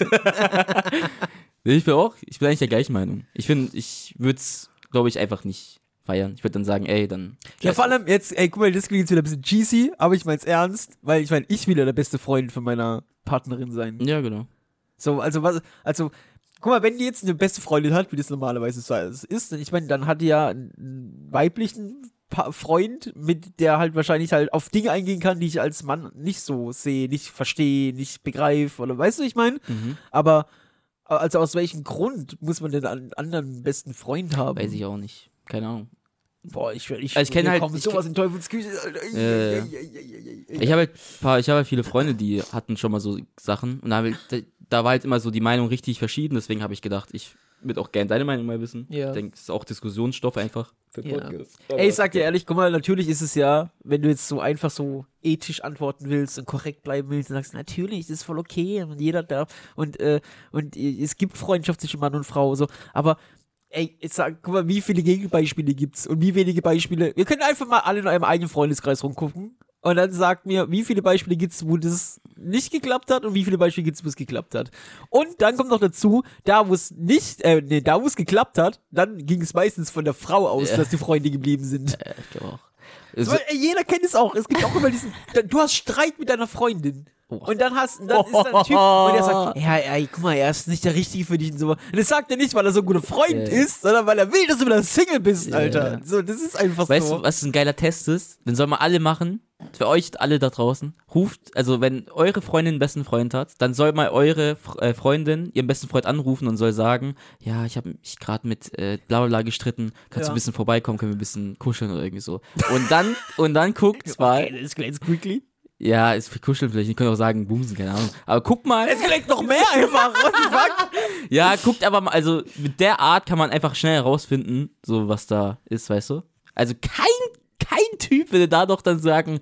Nee, ich bin auch, ich bin eigentlich der gleichen Meinung. Ich finde, ich würde es, glaube ich, einfach nicht feiern. Ich würde dann sagen, ey, dann. Ja, vor allem jetzt, ey, guck mal, das klingt jetzt wieder ein bisschen cheesy, aber ich mein's ernst, weil ich meine, ich will ja der beste Freund von meiner Partnerin sein. Ja, genau. So, also was, also, guck mal, wenn die jetzt eine beste Freundin hat, wie das normalerweise so ist, ich meine, dann hat die ja einen weiblichen Pa- Freund, mit der halt wahrscheinlich halt auf Dinge eingehen kann, die ich als Mann nicht so sehe, nicht verstehe, nicht begreife, oder weißt du, ich meine? Mhm. Aber, also aus welchem Grund muss man denn einen anderen besten Freund haben? Weiß ich auch nicht. Keine Ahnung. Boah, ich, ich, Also ich kenn mir halt- kommt ich sowas in Teufels Küche. Ja, ja. Ich habe halt paar, ich habe halt viele Freunde, die hatten schon mal so Sachen und da, hab ich, da, da war halt immer so die Meinung richtig verschieden, deswegen habe ich gedacht, ich würde auch gerne deine Meinung mal wissen. Ja. Ich denke, es ist auch Diskussionsstoff einfach für Ja. Podcast. Ey, ich sag dir ehrlich, guck mal, natürlich ist es ja, wenn du jetzt so einfach so ethisch antworten willst und korrekt bleiben willst und sagst, natürlich, das ist voll okay und jeder darf und, äh, und äh, es gibt Freundschaft zwischen Mann und Frau, so, aber ey, jetzt sag, guck mal, wie viele Gegenbeispiele gibt's und wie wenige Beispiele, wir können einfach mal alle in eurem eigenen Freundeskreis rumgucken und dann sagt mir, wie viele Beispiele gibt's, wo das nicht geklappt hat und wie viele Beispiele gibt's, wo es geklappt hat. Und dann kommt noch dazu, da wo es nicht, äh, nee, da wo es geklappt hat, dann ging es meistens von der Frau aus, Ja. dass die Freunde geblieben sind. Ja, ich glaube auch. So, Also, ey, jeder kennt es auch. Es gibt auch immer diesen, du hast Streit mit deiner Freundin. Oh. Und dann hast, und dann ist da ein Typ, und der sagt, ja, ey, guck mal, er ist nicht der Richtige für dich und so. Und das sagt er nicht, weil er so ein guter Freund Ja. ist, sondern weil er will, dass du wieder Single bist, Ja. Alter. So, das ist einfach weißt so. du, was ein geiler Test ist? Den sollen wir alle machen. Für euch alle da draußen. Ruft, also wenn eure Freundin einen besten Freund hat, dann soll mal eure äh, Freundin ihren besten Freund anrufen und soll sagen, ja, ich habe mich gerade mit äh, bla bla bla gestritten, kannst du Ja. ein bisschen vorbeikommen, können wir ein bisschen kuscheln oder irgendwie so. Und dann, und dann guckt mal, Okay, das klingt quickly. ja, ist für kuscheln vielleicht, ich könnte auch sagen, bumsen, keine Ahnung. Aber guck mal, Es klingt noch mehr einfach. What the fuck? ja, guckt aber mal, also mit der Art kann man einfach schnell herausfinden, so was da ist, weißt du? Also kein Kein Typ würde da doch dann sagen,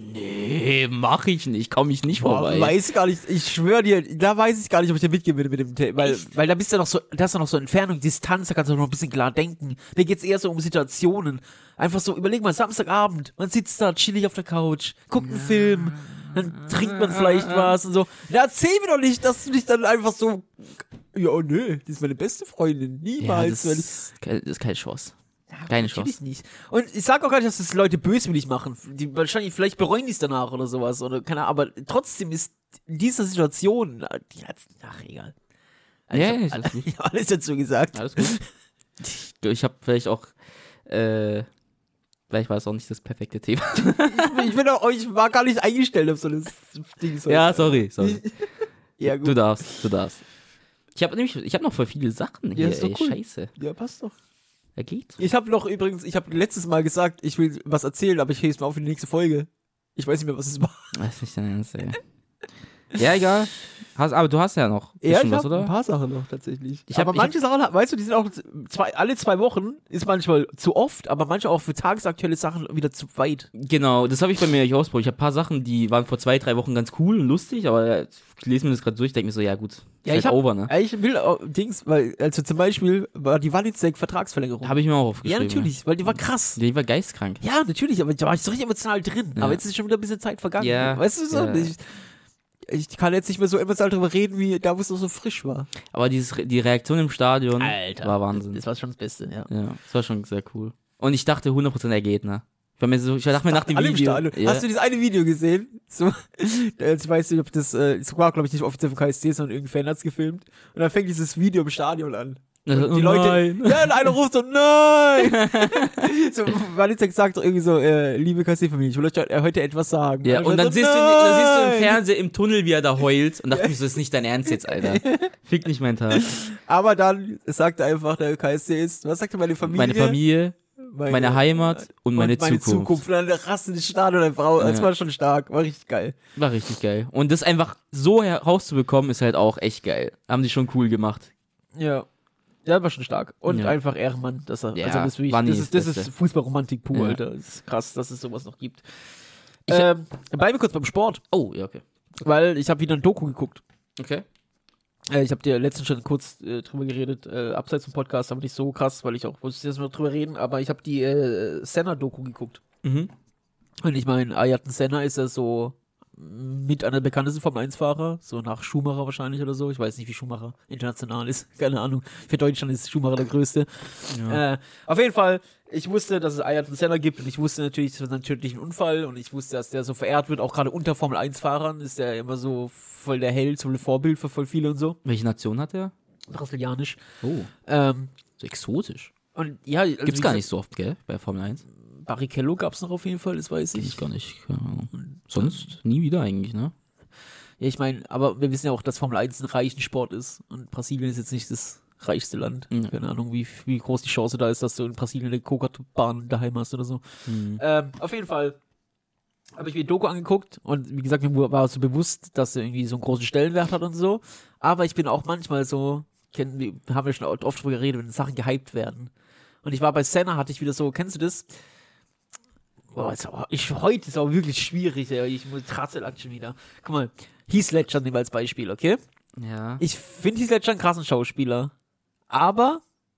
nee, mach ich nicht, komm ich nicht Boah, vorbei. weiß gar nicht, ich schwöre dir, da weiß ich gar nicht, ob ich dir mitgehen würde mit dem Thema, weil, weil da bist du ja noch so, da hast du noch so Entfernung, Distanz, da kannst du noch ein bisschen klar denken. Mir geht's eher so um Situationen. Einfach so, überleg mal, Samstagabend, man sitzt da chillig auf der Couch, guckt einen Film, dann trinkt man vielleicht was und so. Ja, erzähl mir doch nicht, dass du dich dann einfach so, ja, oh nö, die ist meine beste Freundin, ja, niemals. das, werde ist, keine- das ist keine Chance. Ja, keine natürlich Chance. nicht. Und ich sag auch gar nicht, dass das Leute böswillig machen. Die wahrscheinlich, vielleicht bereuen die es danach oder sowas. Oder keine Ahnung, aber trotzdem ist in dieser Situation, die hat's, ach, egal. Also Ja, ich ja, hab ist alles, ich hab alles dazu gesagt. Alles gut. Ich, ich habe vielleicht auch, äh, vielleicht war es auch nicht das perfekte Thema. Ich bin auch, ich war gar nicht eingestellt auf so ein Ding. So. Ja, sorry, sorry. Ja, gut. Du darfst, du darfst. Ich habe nämlich, ich habe noch voll viele Sachen Ja, hier, ist doch ey, cool. scheiße. Ja, passt doch. Da geht's. Ich habe noch übrigens, ich habe letztes Mal gesagt, ich will was erzählen, aber ich hebe es mal auf für die nächste Folge. Ich weiß nicht mehr, was es war. Das ist nicht dein Ernst, ey. Ja, egal. Hast, aber du hast ja noch Ja, bisschen ich was, habe oder? ein paar Sachen noch tatsächlich. Ich hab- aber ich hab- manche Sachen, weißt du, die sind auch zwei, alle zwei Wochen, ist manchmal zu oft, aber manche auch für tagesaktuelle Sachen wieder zu weit. Genau, das habe ich bei mir nicht ausprobiert. Ich habe ein paar Sachen, die waren vor zwei, drei Wochen ganz cool und lustig, aber ich lese mir das gerade durch, denke mir so, ja gut, Ja, ist ich halt hab, over, ne? ja, ich will auch Dings, weil, also zum Beispiel war die Wallitzek-Vertragsverlängerung. Habe ich mir auch Ja, aufgeschrieben. natürlich, weil die war krass. Die war geistkrank. Ja, natürlich, aber da war ich so richtig emotional drin. Ja. Aber jetzt ist schon wieder ein bisschen Zeit vergangen. Ja, Weißt du so? ja. Ich, ich kann jetzt nicht mehr so emotional darüber reden, wie da, wo es noch so frisch war. Aber dieses, die Reaktion im Stadion Alter, war Wahnsinn. Das war schon das Beste, ja. Ja, das war schon sehr cool. Und ich dachte hundert Prozent er geht, ne? Ich, war mir so, ich dachte mir nach dem Alle im Video. Stadion. Ja. Hast du dieses eine Video gesehen? So, ich weiß nicht, ob das, äh, das war, glaube ich, nicht offiziell vom K S C, sondern irgendein Fan hat es gefilmt. Und dann fängt dieses Video im Stadion an. Und Oh die Leute, nein. ja, und einer ruft so, nein! So, Walizek sagt doch irgendwie so, äh, liebe K S C-Familie, ich will euch heute etwas sagen. Ja, und dann, so, siehst du, dann siehst du im nein! Fernsehen im Tunnel, wie er da heult. Und dachte ich, so, das ist nicht dein Ernst jetzt, Alter. Fick nicht meinen Tag. Aber dann sagt einfach der K S C ist, was sagt er, meine Familie? Meine Familie, Meine, meine Heimat und meine, und meine Zukunft. Zukunft. Und dann rastet das Stadion einfach aus. Das Ja. war schon stark, war richtig geil. War richtig geil. Und das einfach so herauszubekommen, ist halt auch echt geil. Haben die schon cool gemacht. Ja. Ja, war schon stark. Und Ja. einfach Ehrenmann, dass er, Ja, also das, wirklich, war nie das ist, das das ist Beste. Fußballromantik pur, Ja. Alter. Das ist krass, dass es sowas noch gibt. Ich- ähm, bleiben wir kurz beim Sport, Oh, ja, okay. weil ich habe wieder ein Doku geguckt. Okay. Äh, ich habe dir letztens schon kurz äh, drüber geredet, äh, abseits vom Podcast, aber nicht so krass, weil ich auch wusste jetzt noch drüber reden, aber ich habe die äh, Senna-Doku geguckt. Mhm. Und ich meine, Ayrton Senna ist ja so mit einer der bekanntesten Formel eins Fahrer, so nach Schumacher wahrscheinlich oder so. Ich weiß nicht, wie Schumacher international ist, keine Ahnung. Für Deutschland ist Schumacher der Größte. Ja. Äh, auf jeden Fall, ich wusste, dass es Ayrton Senna gibt und ich wusste natürlich, das war natürlich ein Unfall und ich wusste, dass der so verehrt wird, auch gerade unter Formel eins Fahrern ist der immer so voll der Held, so ein Vorbild für voll viele und so. Welche Nation hat er? Brasilianisch. Oh, Ähm, so exotisch. und ja, also Gibt's wie gar gesagt, nicht so oft, gell? Bei Formel eins. Barrichello gab's noch auf jeden Fall, das weiß Kenn ich. ich gar nicht. Keine Ahnung. Sonst nie wieder eigentlich, ne? Ja, ich meine, aber wir wissen ja auch, dass Formel eins ein reichen Sport ist. Und Brasilien ist jetzt nicht das reichste Land. Ja. Keine Ahnung, wie, wie groß die Chance da ist, dass du in Brasilien eine Coca-Bahn daheim hast oder so. Mhm. Ähm, auf jeden Fall habe ich mir die Doku angeguckt und wie gesagt, mir war so bewusst, dass er irgendwie so einen großen Stellenwert hat und so. Aber ich bin auch manchmal so, kennen wir, haben wir schon oft drüber geredet, wenn Sachen gehypt werden. Und ich war bei Senna, hatte ich wieder so, kennst du das? Boah, ist auch, ich, heute ist auch wirklich schwierig, ey. Ich muss Tratzel schon wieder. Guck mal, Heath Ledger nehmen wir als Beispiel, okay? Ja. Ich finde Heath Ledger einen krassen Schauspieler. Aber,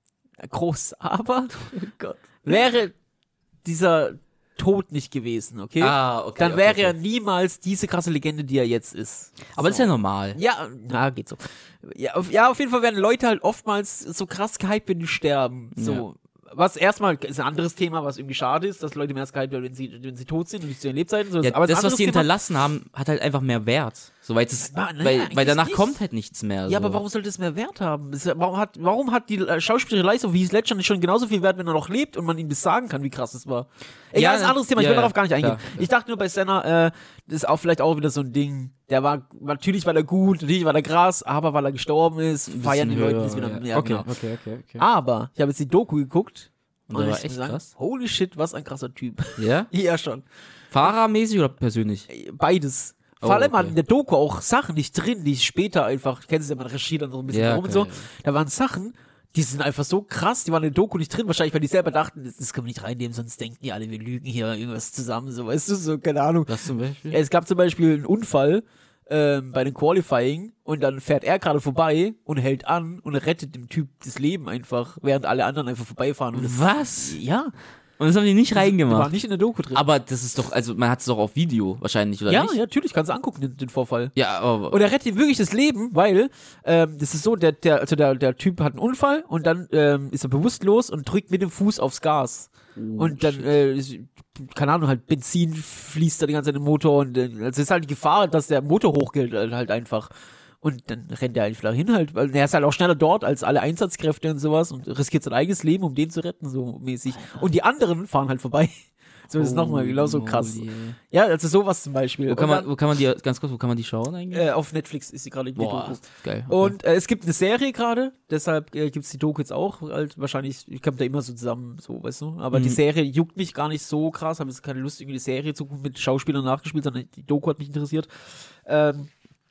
groß, aber, oh Gott, wäre dieser Tod nicht gewesen, okay? Ah, okay. Dann okay, wäre okay. er niemals diese krasse Legende, die er jetzt ist. Aber das ist ja normal. Ja, na, geht so. Ja, auf, ja, auf jeden Fall werden Leute halt oftmals so krass gehypt, wenn die sterben. So. Was erstmal ist ein anderes Thema, was irgendwie schade ist, dass Leute mehr gehypt werden, wenn sie, wenn sie tot sind und nicht zu ihren Lebzeiten. So, Ja, aber das, ist ein was anderes die Thema. hinterlassen haben, hat halt einfach mehr Wert. Soweit es, Ja, naja, weil, eigentlich weil danach nicht. kommt halt nichts mehr. Ja, so. aber warum sollte es mehr Wert haben? Es- Warum hat, warum hat die äh, schauspielerische Leistung wie Heath Ledger nicht schon genauso viel Wert, wenn er noch lebt und man ihm das sagen kann, wie krass es war? Egal, Ja, das ist ein anderes Thema, ich ja, will ja, darauf gar nicht eingehen. klar. Ich dachte nur bei Senna, äh, das ist auch vielleicht auch wieder so ein Ding. Der war, natürlich war er gut, natürlich war er krass, aber weil er gestorben ist, Ein feiern die bisschen Leute höher, das wieder. ja. Ja, okay, genau. okay, okay, okay. Aber ich habe jetzt die Doku geguckt Und der ich war muss echt sagen, krass? holy shit, was ein krasser Typ. Ja? Ja, schon. Fahrermäßig oder persönlich? Beides. Oh, Vor allem okay. waren in der Doku auch Sachen nicht drin, die ich später einfach, kennst du ja, man recherchiert dann so ein bisschen Ja, rum und okay. so. Da waren Sachen, die sind einfach so krass, die waren in der Doku nicht drin. Wahrscheinlich, weil die selber dachten, das, das können wir nicht reinnehmen, sonst denken die alle, wir lügen hier irgendwas zusammen, so, weißt du, so, keine Ahnung. Was zum Beispiel? Ja, es gab zum Beispiel einen Unfall ähm, bei den Qualifying und dann fährt er gerade vorbei und hält an und rettet dem Typ das Leben einfach, während alle anderen einfach vorbeifahren. Und das, Was? ja, Und das haben die nicht der war reingemacht. nicht in der Doku drin. Aber das ist doch, also man hat es doch auf Video wahrscheinlich, oder ja, nicht? ja, natürlich, kannst du angucken, den, den Vorfall. Ja, aber Und er rettet ihm wirklich das Leben, weil ähm, das ist so, der, der, also der, der Typ hat einen Unfall und dann ähm, ist er bewusstlos und drückt mit dem Fuß aufs Gas. und dann, äh, ist, keine Ahnung, halt Benzin fließt da die ganze Zeit im Motor und äh, also ist halt die Gefahr, dass der Motor hochgeht halt, halt einfach. Und dann rennt er einfach hin halt, weil er ist halt auch schneller dort als alle Einsatzkräfte und sowas und riskiert sein eigenes Leben, um den zu retten, so mäßig. Und die anderen fahren halt vorbei. So ist es nochmal genauso krass. Ja, also sowas zum Beispiel. Wo kann, Und man, dann, wo kann man die, ganz kurz, wo kann man die schauen eigentlich? äh, auf Netflix ist sie gerade die Boah, Doku. geil. Okay. Und äh, es gibt eine Serie gerade, deshalb äh, gibt es die Doku jetzt auch, halt wahrscheinlich, ich komme da immer so zusammen, so, weißt du, aber Mhm. die Serie juckt mich gar nicht so krass, habe jetzt keine Lust, irgendwie die Serie zu gucken, mit Schauspielern nachgespielt, sondern die Doku hat mich interessiert. Ähm,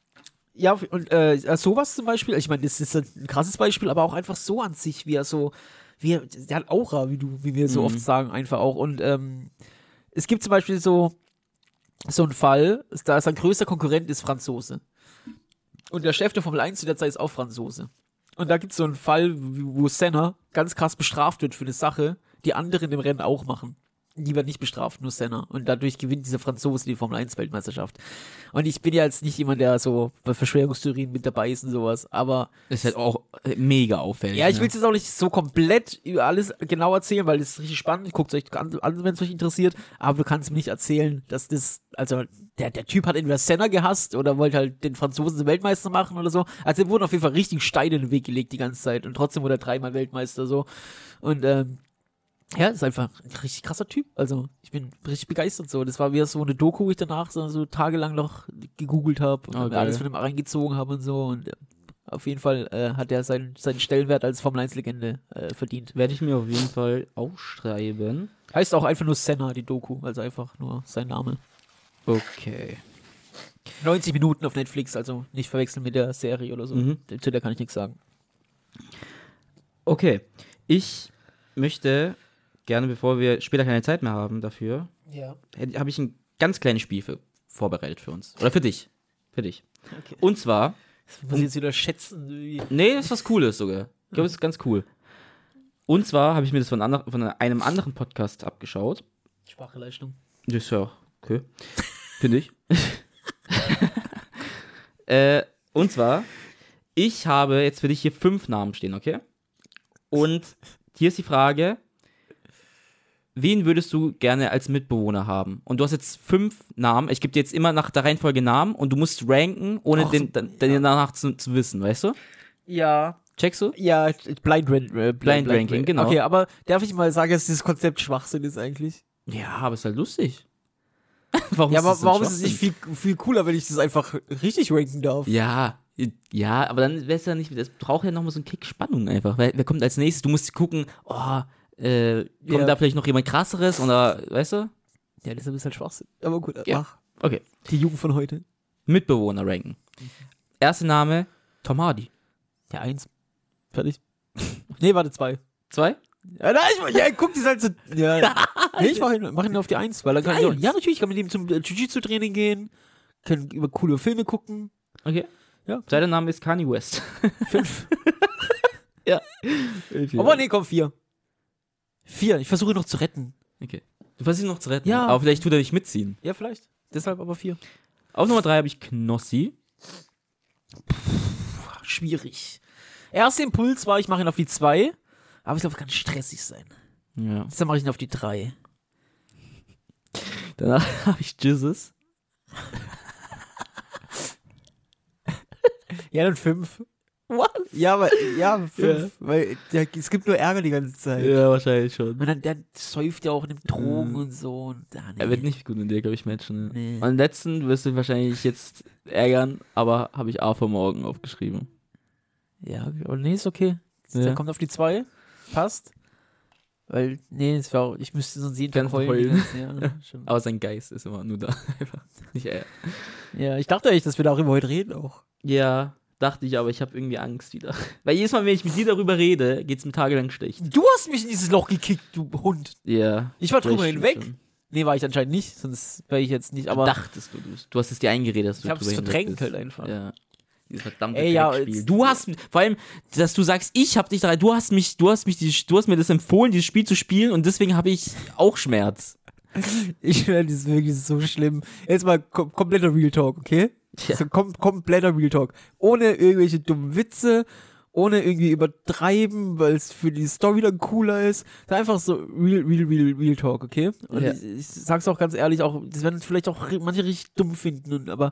ja, und äh, sowas zum Beispiel, ich meine, das ist ein krasses Beispiel, aber auch einfach so an sich, wie er so, wie er, der hat Aura, wie du, wie wir so Mhm. oft sagen, einfach auch. Und ähm, es gibt zum Beispiel so, so einen Fall, da ist ein größter Konkurrent, ist Franzose. Und der Chef der Formel eins zu der Zeit ist auch Franzose. Und da gibt es so einen Fall, wo Senna ganz krass bestraft wird für eine Sache, die andere in dem Rennen auch machen. die wird nicht bestraft, nur Senna. Und dadurch gewinnt dieser Franzose die Formel eins Weltmeisterschaft. Und ich bin ja jetzt nicht jemand, der so bei Verschwörungstheorien mit dabei ist und sowas, aber Das ist halt auch mega auffällig. ja, ich will ne? es jetzt auch nicht so komplett über alles genau erzählen, weil das ist richtig spannend. Guckt es euch an, an wenn es euch interessiert. Aber du kannst mir nicht erzählen, dass das, also der, der Typ hat entweder Senna gehasst oder wollte halt den Franzosen zum Weltmeister machen oder so. Also dem wurden auf jeden Fall richtig Steine in den Weg gelegt die ganze Zeit. Und trotzdem wurde er dreimal Weltmeister so. Und ähm, ja, das ist einfach ein richtig krasser Typ. Also ich bin richtig begeistert so. Das war wieder so eine Doku, wo ich danach so, so tagelang noch gegoogelt habe und Oh, mir geil. alles von ihm reingezogen habe und so. Und äh, auf jeden Fall äh, hat er seinen, seinen Stellenwert als Formel eins Legende äh, verdient. Werde ich mir auf jeden Fall aufschreiben. Heißt auch einfach nur Senna, die Doku. Also einfach nur sein Name. Okay. neunzig Minuten auf Netflix, also nicht verwechseln mit der Serie oder so. Mhm. Zu der kann ich nichts sagen. Okay. Ich möchte gerne, bevor wir später keine Zeit mehr haben dafür, Ja. hätte- habe ich ein ganz kleines Spiel für, vorbereitet für uns. Oder für dich. Für dich. Okay. Und zwar, Das muss ich jetzt wieder schätzen. Wie nee, das ist was Cooles sogar. Ich glaube, das ist ganz cool. Und zwar habe ich mir das von, ander, von einem anderen Podcast abgeschaut. Sprachleistung. Das ist ja auch okay. Finde ich. äh, und zwar, ich habe jetzt für dich hier fünf Namen stehen, okay? Und hier ist die Frage, wen würdest du gerne als Mitbewohner haben? Und du hast jetzt fünf Namen. Ich gebe dir jetzt immer nach der Reihenfolge Namen und du musst ranken, ohne Ach, den, so, den, den danach zu, zu wissen, weißt du? Ja. Checkst du? Ja, Blind, Ran äh, Blind, Blind Ranking, genau. Okay, aber darf ich mal sagen, dass dieses Konzept Schwachsinn ist eigentlich? Ja, aber ist halt lustig. warum Ja, aber das denn warum ist es nicht Schwachsinn? viel, viel cooler, wenn ich das einfach richtig ranken darf? Ja, ja, aber dann wäre es ja nicht, das braucht ja nochmal so einen Kick Spannung einfach, weil wer kommt als nächstes? Du musst gucken, oh, äh, kommt Ja. da vielleicht noch jemand krasseres oder, weißt du? Ja, deshalb ist halt Schwachsinn. Aber gut, Ja. mach. Okay. Die Jugend von heute. Mitbewohner ranken. Erster Name, Tom Hardy. Ja, eins. Fertig. Nee, warte, zwei. Zwei? Ja, nein, ich, ja, guck, die sind halt so. Ja. Nee, ich mach ihn, mach ihn auf die Eins, weil dann kann Die ich auch, Eins? ja, natürlich, kann mit ihm zum äh, Jiu-Jitsu-Training gehen, können über coole Filme gucken. Okay. Ja. Zweiter Name ist Kanye West. Fünf. ja. Aber nee, komm, vier. Vier, ich versuche ihn noch zu retten. Okay. Du versuchst ihn noch zu retten. Ja. Aber vielleicht tut er dich mitziehen. Ja, vielleicht. Deshalb aber vier. Auf Nummer drei habe ich Knossi. Schwierig. Erster Impuls war, ich mache ihn auf die zwei, aber ich glaube, es kann stressig sein. Ja. Deshalb mache ich ihn auf die drei. Danach habe ich Jesus. Ja, dann fünf. Was? Ja, aber, ja, fünf. Ja. Weil der, es gibt nur Ärger die ganze Zeit. Ja, wahrscheinlich schon. Und dann, der säuft ja auch in dem Drogen Mhm. und so. Und, ah, nee. Er wird nicht gut in dir, glaube ich, matchen. Nee. Und den letzten wirst du wahrscheinlich jetzt ärgern, aber habe ich A für morgen aufgeschrieben. Ja, aber nee, ist okay. Ja. Der kommt auf die zwei. Passt. Weil, nee, es war, ich müsste sonst jeden Tag Ganz heulen. heulen. die ganze- Ja, schon. Aber sein Geist ist immer nur da. Einfach nicht er. Ja, ich dachte echt, dass wir darüber heute reden auch. Ja, dachte ich, aber ich habe irgendwie Angst wieder. Weil jedes Mal, wenn ich mit dir darüber rede, geht's mir tagelang schlecht. Du hast mich in dieses Loch gekickt, du Hund. Ja. Ich war drüber vielleicht hinweg. schon. Nee, war ich anscheinend nicht, sonst wäre ich jetzt nicht, aber Dachtest du, du, du hast es dir eingeredet, dass du ich hab's drüber hinweg verdrängt bist. halt einfach. Ja. Dieses verdammte Ey, ja, Dreckspiel. jetzt- Du hast, vor allem, dass du sagst, ich hab dich da, du hast mich, du hast mich, dieses- du hast mir das empfohlen, dieses Spiel zu spielen und deswegen habe ich auch Schmerz. Ich werde das ist wirklich so schlimm. Jetzt mal kom kompletter Real Talk, okay? Ja. So kom kompletter Real Talk. Ohne irgendwelche dummen Witze, ohne irgendwie übertreiben, weil es für die Story dann cooler ist. Einfach so real, real, real, real Talk, okay? Und Ja. ich, ich sag's auch ganz ehrlich, auch, das werden vielleicht auch ri- manche richtig dumm finden, und, aber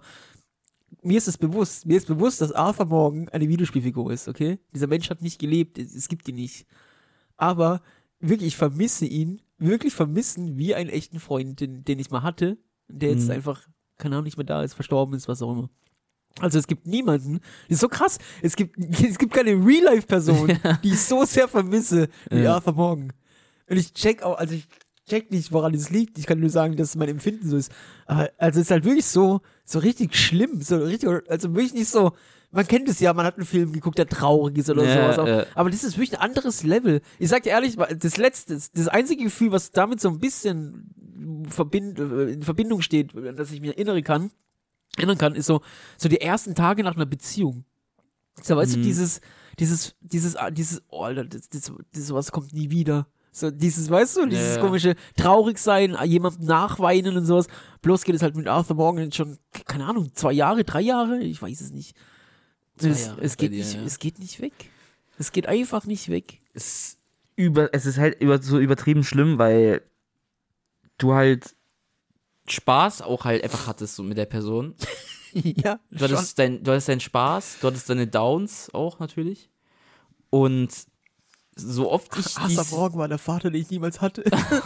mir ist es bewusst, mir ist bewusst, dass Arthur Morgan eine Videospielfigur ist, okay? Dieser Mensch hat nicht gelebt, es, es gibt ihn nicht. Aber wirklich, ich vermisse ihn, wirklich vermissen wie einen echten Freund, den, den ich mal hatte, der jetzt Mhm. einfach, keine Ahnung, nicht mehr da ist, verstorben ist, was auch immer. Also es gibt niemanden, das ist so krass, es gibt, es gibt keine Real-Life-Person, die ich so sehr vermisse wie Ja. Arthur Morgan. Und ich check auch, also ich check nicht, woran das liegt, ich kann nur sagen, dass mein Empfinden so ist. Aber also es ist halt wirklich so, so richtig schlimm, so richtig, also wirklich nicht so, man kennt es ja, man hat einen Film geguckt, der traurig ist oder Ja, sowas. Auch, ja. aber das ist wirklich ein anderes Level. Ich sag dir ehrlich, das letzte, das einzige Gefühl, was damit so ein bisschen verbind, in Verbindung steht, dass ich mich erinnern kann, erinnern kann, ist so, so die ersten Tage nach einer Beziehung. So, weißt Mhm. du, dieses, dieses, dieses, ah, dieses, oh, Alter, das, das, das, sowas kommt nie wieder. So dieses, weißt du, dieses Ja. komische traurig sein, jemandem nachweinen und sowas. Bloß geht es halt mit Arthur Morgan schon, keine Ahnung, zwei Jahre, drei Jahre? Ich weiß es nicht. Es, Jahre es, bei geht dir, nicht ja. es geht nicht weg. Es geht einfach nicht weg. Es, über, es ist halt über, so übertrieben schlimm, weil du halt Spaß auch halt einfach hattest so mit der Person. ja, Du hattest, dein, du hattest deinen Spaß, du hattest deine Downs auch natürlich. Und so oft ich Arthur dies, Morgan war der Vater, den ich niemals hatte.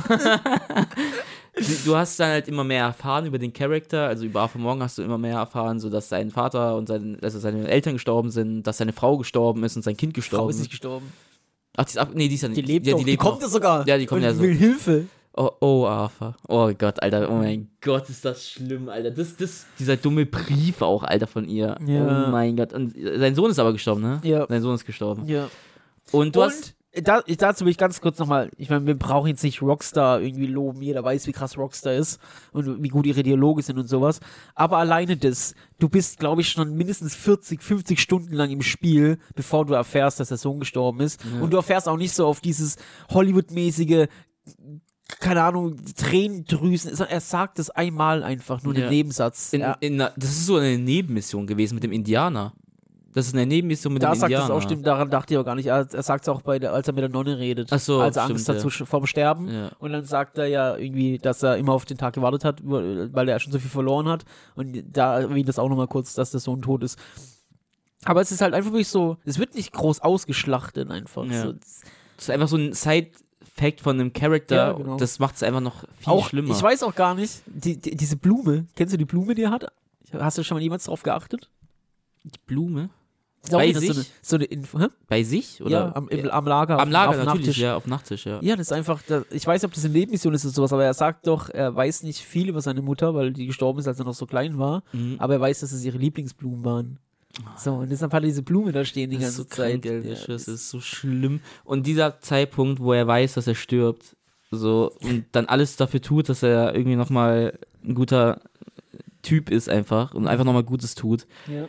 du, du hast dann halt immer mehr erfahren über den Charakter, also über Arthur Morgan hast du immer mehr erfahren, so dass sein Vater und sein, also seine Eltern gestorben sind, dass seine Frau gestorben ist und sein Kind Frau gestorben ist ist. nicht gestorben. Ach, die ist ab, nee, die ist ja nicht. Die lebt ja, doch. die, Die, lebt kommt noch. ja sogar. Ja, die kommt und ja so. will Hilfe. Oh, oh, Arthur. Oh Gott, Alter. Oh mein Gott, ist das schlimm, Alter. Das, das, dieser dumme Brief auch, Alter, von ihr. Ja. Oh mein Gott. Und sein Sohn ist aber gestorben, ne? Ja. Sein Sohn ist gestorben. Ja. Und du und hast. da, dazu will ich ganz kurz nochmal, ich meine, wir brauchen jetzt nicht Rockstar irgendwie loben, jeder weiß, wie krass Rockstar ist und wie gut ihre Dialoge sind und sowas, aber alleine das, du bist, glaube ich, schon mindestens vierzig, fünfzig Stunden lang im Spiel, bevor du erfährst, dass der Sohn gestorben ist, Ja. und du erfährst auch nicht so auf dieses Hollywood-mäßige, keine Ahnung, Tränendrüsen, sondern er sagt es einmal einfach, nur Ja. einen Nebensatz. In, ja. in, einer- das ist so eine Nebenmission gewesen mit dem Indianer. Das ist eine Nebenmission mit Da dem sagt Indianer. es auch, stimmt, daran dachte ich auch gar nicht. Er, er sagt es auch, bei der, als er mit der Nonne redet. Ach so, als er Angst stimmt, hat zu, vorm Sterben. Ja. Und dann sagt er ja irgendwie, dass er immer auf den Tag gewartet hat, weil er schon so viel verloren hat. Und da erwähnt das auch nochmal kurz, dass der Sohn tot ist. Aber es ist halt einfach wirklich so, es wird nicht groß ausgeschlachtet einfach. Ja. So, Das ist einfach so ein Side-Fact von einem Charakter. Ja, genau. Das macht es einfach noch viel auch, schlimmer. ich weiß auch gar nicht, die, die, diese Blume, kennst du die Blume, die er hat? Hast du schon mal jemals drauf geachtet? Die Blume? Ist auch Bei wieder so sich? eine, so eine Info, hä? Bei sich? Oder? Ja, am, im, am Lager. Am Lager auf dem natürlich, Nachttisch. ja, auf dem Nachttisch, ja. Ja, das ist einfach, da- ich weiß nicht, ob das eine Nebenmission ist oder sowas, aber er sagt doch, er weiß nicht viel über seine Mutter, weil die gestorben ist, als er noch so klein war, Mhm. aber er weiß, dass es ihre Lieblingsblumen waren. So, und deshalb hat er diese Blume da stehen die Das ist ganze so Zeit. krank, Alter. Ja, Das das ist so schlimm. Und dieser Zeitpunkt, wo er weiß, dass er stirbt, so, und dann alles dafür tut, dass er irgendwie nochmal ein guter Typ ist einfach und einfach nochmal Gutes tut. ja.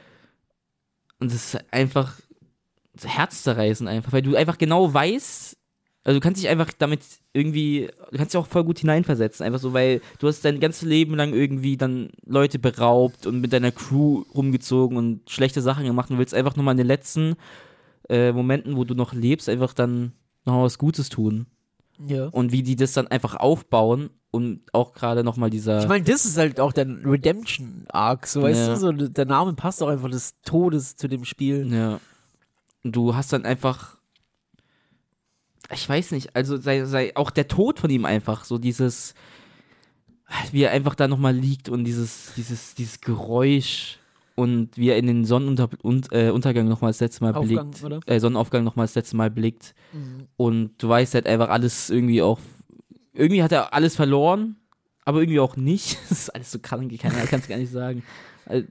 Und das ist einfach herzzerreißend einfach, weil du einfach genau weißt, also du kannst dich einfach damit irgendwie, du kannst dich auch voll gut hineinversetzen, einfach so, weil du hast dein ganzes Leben lang irgendwie dann Leute beraubt und mit deiner Crew rumgezogen und schlechte Sachen gemacht und willst einfach nochmal in den letzten äh, Momenten, wo du noch lebst, einfach dann nochmal was Gutes tun. ja. Und wie die das dann einfach aufbauen und auch gerade nochmal dieser... Ich meine, das ist halt auch der Redemption-Arc, so, weißt Ja. du, so, der Name passt auch einfach des Todes zu dem Spiel. Ja. Und du hast dann einfach, ich weiß nicht, also sei, sei auch der Tod von ihm einfach, so dieses, wie er einfach da nochmal liegt und dieses, dieses, dieses Geräusch und wie er in den Sonnenuntergang und, äh, Untergang nochmal das letzte Mal Aufgang, blickt, oder? äh, Sonnenaufgang nochmal das letzte Mal blickt Mhm. und du weißt halt einfach alles irgendwie auch, irgendwie hat er alles verloren, aber irgendwie auch nicht. Das ist alles so krank, ich kann es gar nicht sagen. Also,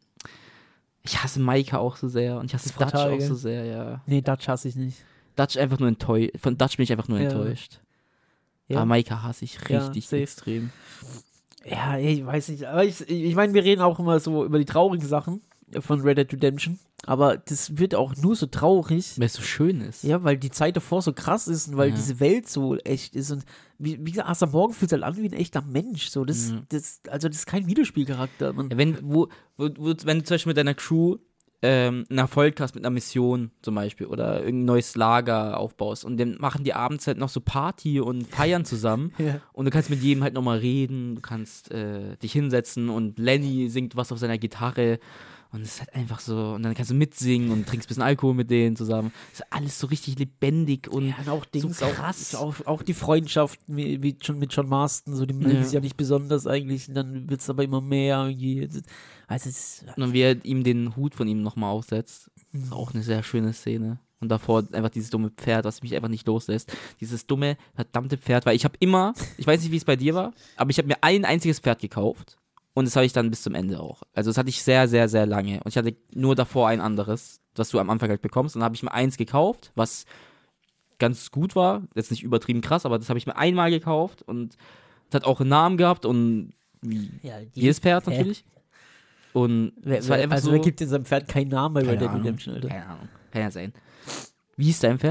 ich hasse Maika auch so sehr und ich hasse Das ist Dutch brutal, auch gell? so sehr, ja. Nee, Dutch hasse ich nicht. Dutch einfach nur enttäuscht. Von Dutch bin ich einfach nur Ja. enttäuscht. Ja. Aber Maika hasse ich Ja, richtig safe. extrem. Ja, ich weiß nicht, aber ich, ich meine, wir reden auch immer so über die traurigen Sachen von Red Dead Redemption, aber das wird auch nur so traurig, Weil es so schön ist. ja, weil die Zeit davor so krass ist und weil Ja. diese Welt so echt ist und wie, wie gesagt, Arthur Morgan fühlt sich halt an wie ein echter Mensch, so, das, Ja. das, also das ist kein Videospielcharakter, man. Ja, wenn, wo, wo, wo, wenn du zum Beispiel mit deiner Crew ähm, einen Erfolg hast mit einer Mission zum Beispiel oder irgendein neues Lager aufbaust und dann machen die abends halt noch so Party und feiern zusammen Ja. und du kannst mit jedem halt nochmal reden, du kannst äh, dich hinsetzen und Lenny singt was auf seiner Gitarre und es ist halt einfach so, und dann kannst du mitsingen und trinkst ein bisschen Alkohol mit denen zusammen. Es ist alles so richtig lebendig und Ja, und auch Dings, so auch, krass. auch, auch die Freundschaft wie, wie schon mit John Marston, so die mögen Ja. sich ja nicht besonders eigentlich, und dann wird es aber immer mehr irgendwie. Also es ist, Und wie er ihm den Hut von ihm nochmal aufsetzt. Mhm. Ist auch eine sehr schöne Szene. Und davor einfach dieses dumme Pferd, was mich einfach nicht loslässt. Dieses dumme, verdammte Pferd. Weil ich habe immer, ich weiß nicht, wie es bei dir war, aber ich habe mir ein einziges Pferd gekauft. Und das habe ich dann bis zum Ende auch. Also das hatte ich sehr, sehr, sehr lange. Und ich hatte nur davor ein anderes, was du am Anfang halt bekommst. Und dann habe ich mir eins gekauft, was ganz gut war. Jetzt nicht übertrieben krass, aber das habe ich mir einmal gekauft. Und das hat auch einen Namen gehabt und wie ja, die, jedes Pferd Hä? natürlich. Und Wer, es war wer, also einfach so, wer gibt in seinem Pferd keinen Namen bei Red Keine Dead Ahnung. Redemption, Alter? keine Ahnung, kann ja sein. Wie ist dein Pferd?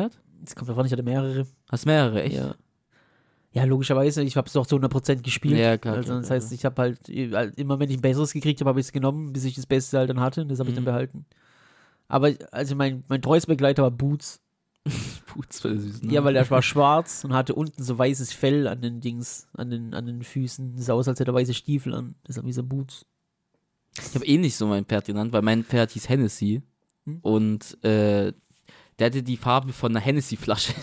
Es kommt davon, ich hatte mehrere. Hast mehrere, echt? Ja. Ja, logischerweise, ich habe es doch zu hundert Prozent gespielt. Ja, klar. Also, klar, das klar. heißt, ich habe halt immer, wenn ich ein besseres gekriegt habe, habe ich es genommen, bis ich das Beste halt dann hatte. Und das habe ich dann Mhm. behalten. Aber, also mein, mein treues Begleiter war Boots. Putz, voll süß, ne? Ja, weil der war schwarz und hatte unten so weißes Fell an den Dings, an den, an den Füßen. Das sah aus, als hätte er weiße Stiefel an. Das ist wie so Boots. Ich habe eh nicht so mein Pferd genannt, weil mein Pferd hieß Hennessy. Hm? Und äh, der hatte die Farbe von einer Hennessy-Flasche.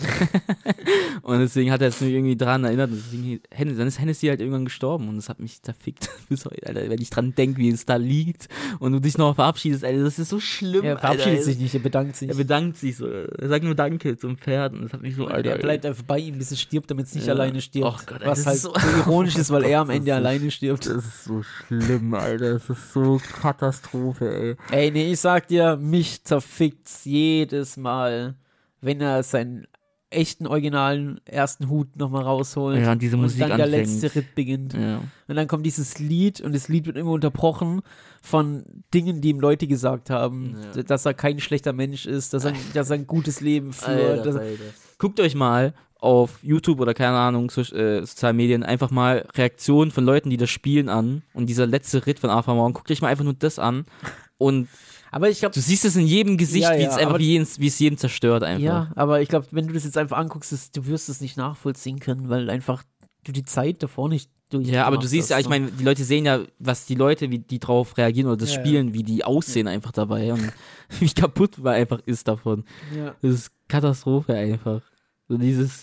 Und deswegen hat er es mir irgendwie dran erinnert. Deswegen, Hennessy, dann ist Hennessy halt irgendwann gestorben und das hat mich zerfickt bis heute, Alter. Wenn ich dran denke, wie es da liegt und du dich noch verabschiedest, Alter, das ist so schlimm, Er verabschiedet Alter. sich nicht, er bedankt sich. Er bedankt sich so. Er sagt nur Danke zum Pferd und das hat mich so, Alter. Er bleibt einfach bei ihm, bis es stirbt, damit es nicht Ja. alleine stirbt. Och Gott, was das halt ist so so- ironisch ist, weil er am Das Ende ist so- alleine stirbt. Das ist so schlimm, Alter. Das ist so Katastrophe, ey. Ey, nee, ich sag dir, mich zerfickt's jedes Mal, wenn er seinen echten, originalen ersten Hut nochmal rausholt. Ja, und diese Musik dann der anfängt. letzte Ritt beginnt. Ja. Und dann kommt dieses Lied und das Lied wird immer unterbrochen von Dingen, die ihm Leute gesagt haben. Ja. Dass er kein schlechter Mensch ist, dass er, dass er ein gutes Leben führt. Alter, dass er, Alter. Guckt euch mal auf YouTube oder keine Ahnung, so, äh, sozialen Medien, einfach mal Reaktionen von Leuten, die das spielen an und dieser letzte Ritt von Arthur Morgan, guckt euch mal einfach nur das an und aber ich glaube, du siehst es in jedem Gesicht, Ja, wie, ja, es einfach aber- jeden, wie es jeden zerstört einfach. ja, aber ich glaube, wenn du das jetzt einfach anguckst, das, du wirst es nicht nachvollziehen können, weil einfach du die Zeit davor nicht durch. Ja, aber du siehst ja, ich meine, die Leute sehen ja, was die Leute, wie die drauf reagieren oder das Ja, ja. spielen, wie die aussehen einfach dabei und wie kaputt man einfach ist davon. Ja. Das ist Katastrophe einfach. So dieses,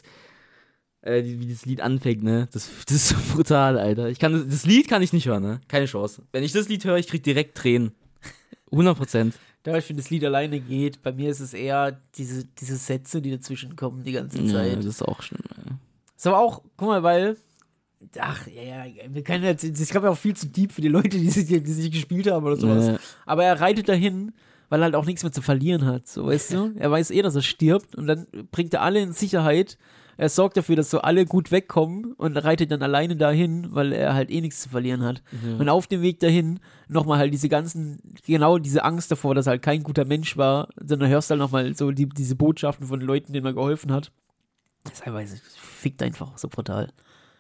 äh, die- wie das Lied anfängt, ne? Das, das ist so brutal, Alter. Ich kann, das- das Lied kann ich nicht hören, ne? Keine Chance. Wenn ich das Lied höre, ich krieg direkt Tränen. hundert Prozent. Da ich finde, das Lied alleine geht. Bei mir ist es eher diese, diese Sätze, die dazwischen kommen die ganze Ja, Zeit. das ist auch schlimm, ey. Ist aber auch, guck mal, weil, ach, ja, ja, wir können jetzt, ich glaube ja auch viel zu deep für die Leute, die sich die sich gespielt haben oder sowas. Ja. Aber er reitet dahin, weil er halt auch nichts mehr zu verlieren hat, so, weißt du? Er weiß eh, dass er stirbt und dann bringt er alle in Sicherheit. Er sorgt dafür, dass so alle gut wegkommen und reitet dann alleine dahin, weil er halt eh nichts zu verlieren hat. Ja. Und auf dem Weg dahin nochmal halt diese ganzen, genau diese Angst davor, dass er halt kein guter Mensch war, sondern hörst halt nochmal so die, diese Botschaften von den Leuten, denen er geholfen hat. Das ist einfach, das fickt einfach so brutal.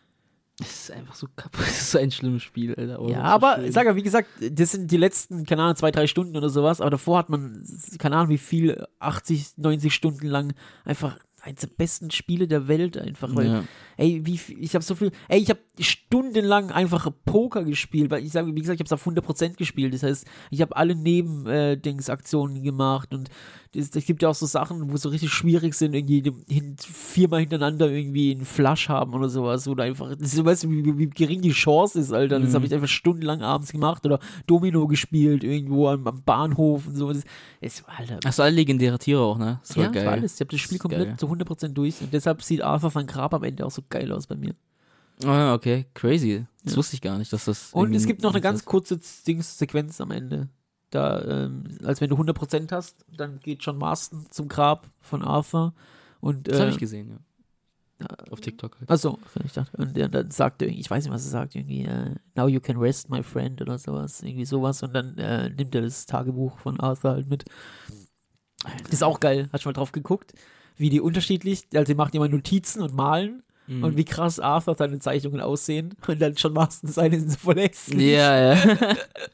Das ist einfach so kaputt. Das ist so ein schlimmes Spiel, Alter. Oh, Ja, so aber schlimm. sag ja, wie gesagt, das sind die letzten, keine Ahnung, zwei, drei Stunden oder sowas, aber davor hat man, keine Ahnung, wie viel, achtzig, neunzig Stunden lang einfach eines der besten Spiele der Welt einfach, weil, Ja. ey, wie viel, ich habe so viel, ey, ich habe stundenlang einfach Poker gespielt, weil ich sage, wie gesagt, ich habe es auf hundert Prozent gespielt, das heißt, ich habe alle Neben-Dings-Aktionen gemacht und es gibt ja auch so Sachen, wo es so richtig schwierig sind, irgendwie hin, viermal hintereinander irgendwie einen Flush haben oder sowas, oder einfach, das ist, weißt du, wie, wie, wie gering die Chance ist, Alter, das Mhm. habe ich einfach stundenlang abends gemacht oder Domino gespielt, irgendwo am, am Bahnhof und so, das ist, Alter, Hast du alle legendäre Tiere auch, ne? Das war ja, geil. das war alles. Ich habe das Spiel Das ist komplett geil. zu hundert Prozent durch und deshalb sieht Arthur van Grab am Ende auch so geil aus bei mir. Ah, okay, crazy. Das Ja. wusste ich gar nicht, dass das. Und irgendwie es gibt noch eine ein- ganz kurze Dings Sequenz am Ende. Da, ähm, als wenn du hundert Prozent hast, dann geht John Marston zum Grab von Arthur und Das äh, habe ich gesehen, ja. ja. Auf TikTok halt. Achso, ich dachte, und der, dann sagt er, irgendwie- ich weiß nicht, was er sagt, irgendwie, äh, now you can rest, my friend, oder sowas, irgendwie sowas, und dann äh, nimmt er das Tagebuch von Arthur halt mit. Das ist auch geil, hast du mal drauf geguckt, wie die unterschiedlich, also die macht immer Notizen und malen, Mhm. und wie krass Arthur seine Zeichnungen aussehen, und dann schon Marston seine sind so voll hässlich. Ja, ja.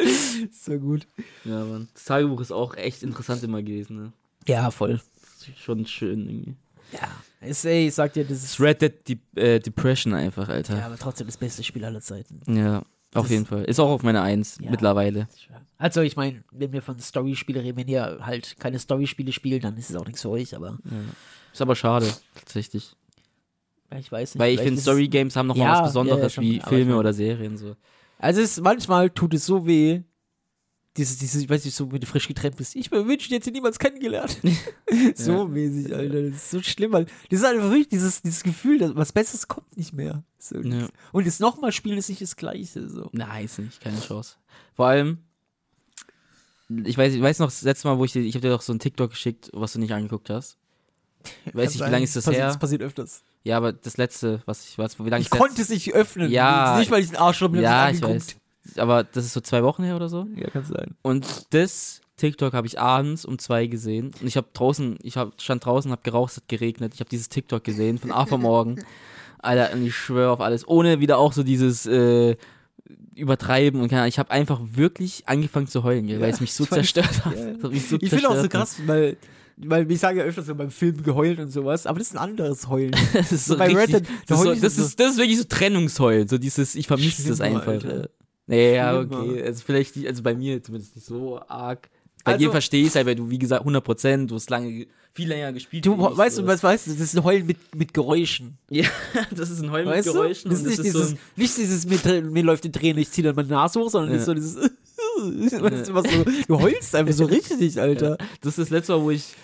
So gut. Ja, Mann. Das Tagebuch ist auch echt interessant immer gewesen, ne? Ja, voll. Das ist schon schön irgendwie. Ja, ist, ey, ich sag dir, das Das ist, Red Dead De äh, Depression einfach, Alter. ja, aber trotzdem das beste Spiel aller Zeiten. Ja, auf Das- jeden Fall. Ist auch auf meiner Eins Ja. mittlerweile. Also, ich meine, wenn wir von Story-Spiele reden, wenn ihr halt keine Story-Spiele spielt, dann ist es auch nichts für euch, aber Ja. Ist aber schade, tatsächlich. ja, ich weiß nicht. Weil ich vielleicht finde, ist es- Story-Games haben nochmal Ja, was ja, Besonderes ja, schon, wie aber Filme ich mein- oder Serien. So. Also, es, manchmal tut es so weh, dieses, dieses, ich weiß nicht, so, wenn du frisch getrennt bist. Ich mir wünsche, ich hätte niemals kennengelernt. So Ja. mäßig, Alter. Das ist so schlimm, weil das ist einfach wirklich dieses, dieses Gefühl, dass was Besseres kommt nicht mehr. So, Ja. Und das nochmal spielen ist nicht das Gleiche. So. Nein, ist nicht, keine Chance. Vor allem, ich weiß, ich weiß noch, das letzte Mal, wo ich dir, ich habe dir doch so ein TikTok geschickt, was du nicht angeguckt hast. Ich weiß nicht, wie lange ist das passiert, her? Das passiert öfters. Ja, aber das letzte, was ich weiß, wie lange Ich ist das? konnte es nicht öffnen. Ja. Nicht, weil ich den Arsch schon Ja, ich angeguckt. weiß. Aber das ist so zwei Wochen her oder so. Ja, kann sein. Und das TikTok habe ich abends um zwei gesehen. Und ich habe draußen, ich hab, stand draußen, habe geraucht, es hat geregnet. Ich habe dieses TikTok gesehen von Arthur Morgan. Alter, und ich schwöre auf alles. Ohne wieder auch so dieses äh, Übertreiben und keine Ahnung. Ich habe einfach wirklich angefangen zu heulen, gell, Ja, weil es mich so ich weiß, zerstört hat. ja. Das hat mich so Ich finde auch so zerstört. krass, weil, weil ich sage ja öfters so beim Film geheult und sowas, aber das ist ein anderes Heulen. Das ist so bei richtig, Red Dead, da das, ist so, heul ich das, so- ist, das ist wirklich so Trennungsheulen. So dieses, ich vermisse das Schlimmer, einfach. Alter. Nee, ja, Schlimmer. okay. Also vielleicht nicht, also bei mir zumindest nicht so arg. Bei Also- dir verstehe ich es halt, weil du, wie gesagt, hundert Prozent, du hast lange, viel länger gespielt. Du wie ich, weißt du, so. was weißt du, das ist ein Heulen mit, mit Geräuschen. Ja, das ist ein Heulen mit Weißt du? Geräuschen. Das ist und nicht das ist dieses, so ein, nicht dieses mir, Trä- mir läuft die Träne, ich ziehe dann meine Nase hoch, sondern Ja. das ist so dieses weißt du, was so, du heulst einfach so richtig, Alter. das ist das letzte Mal, wo ich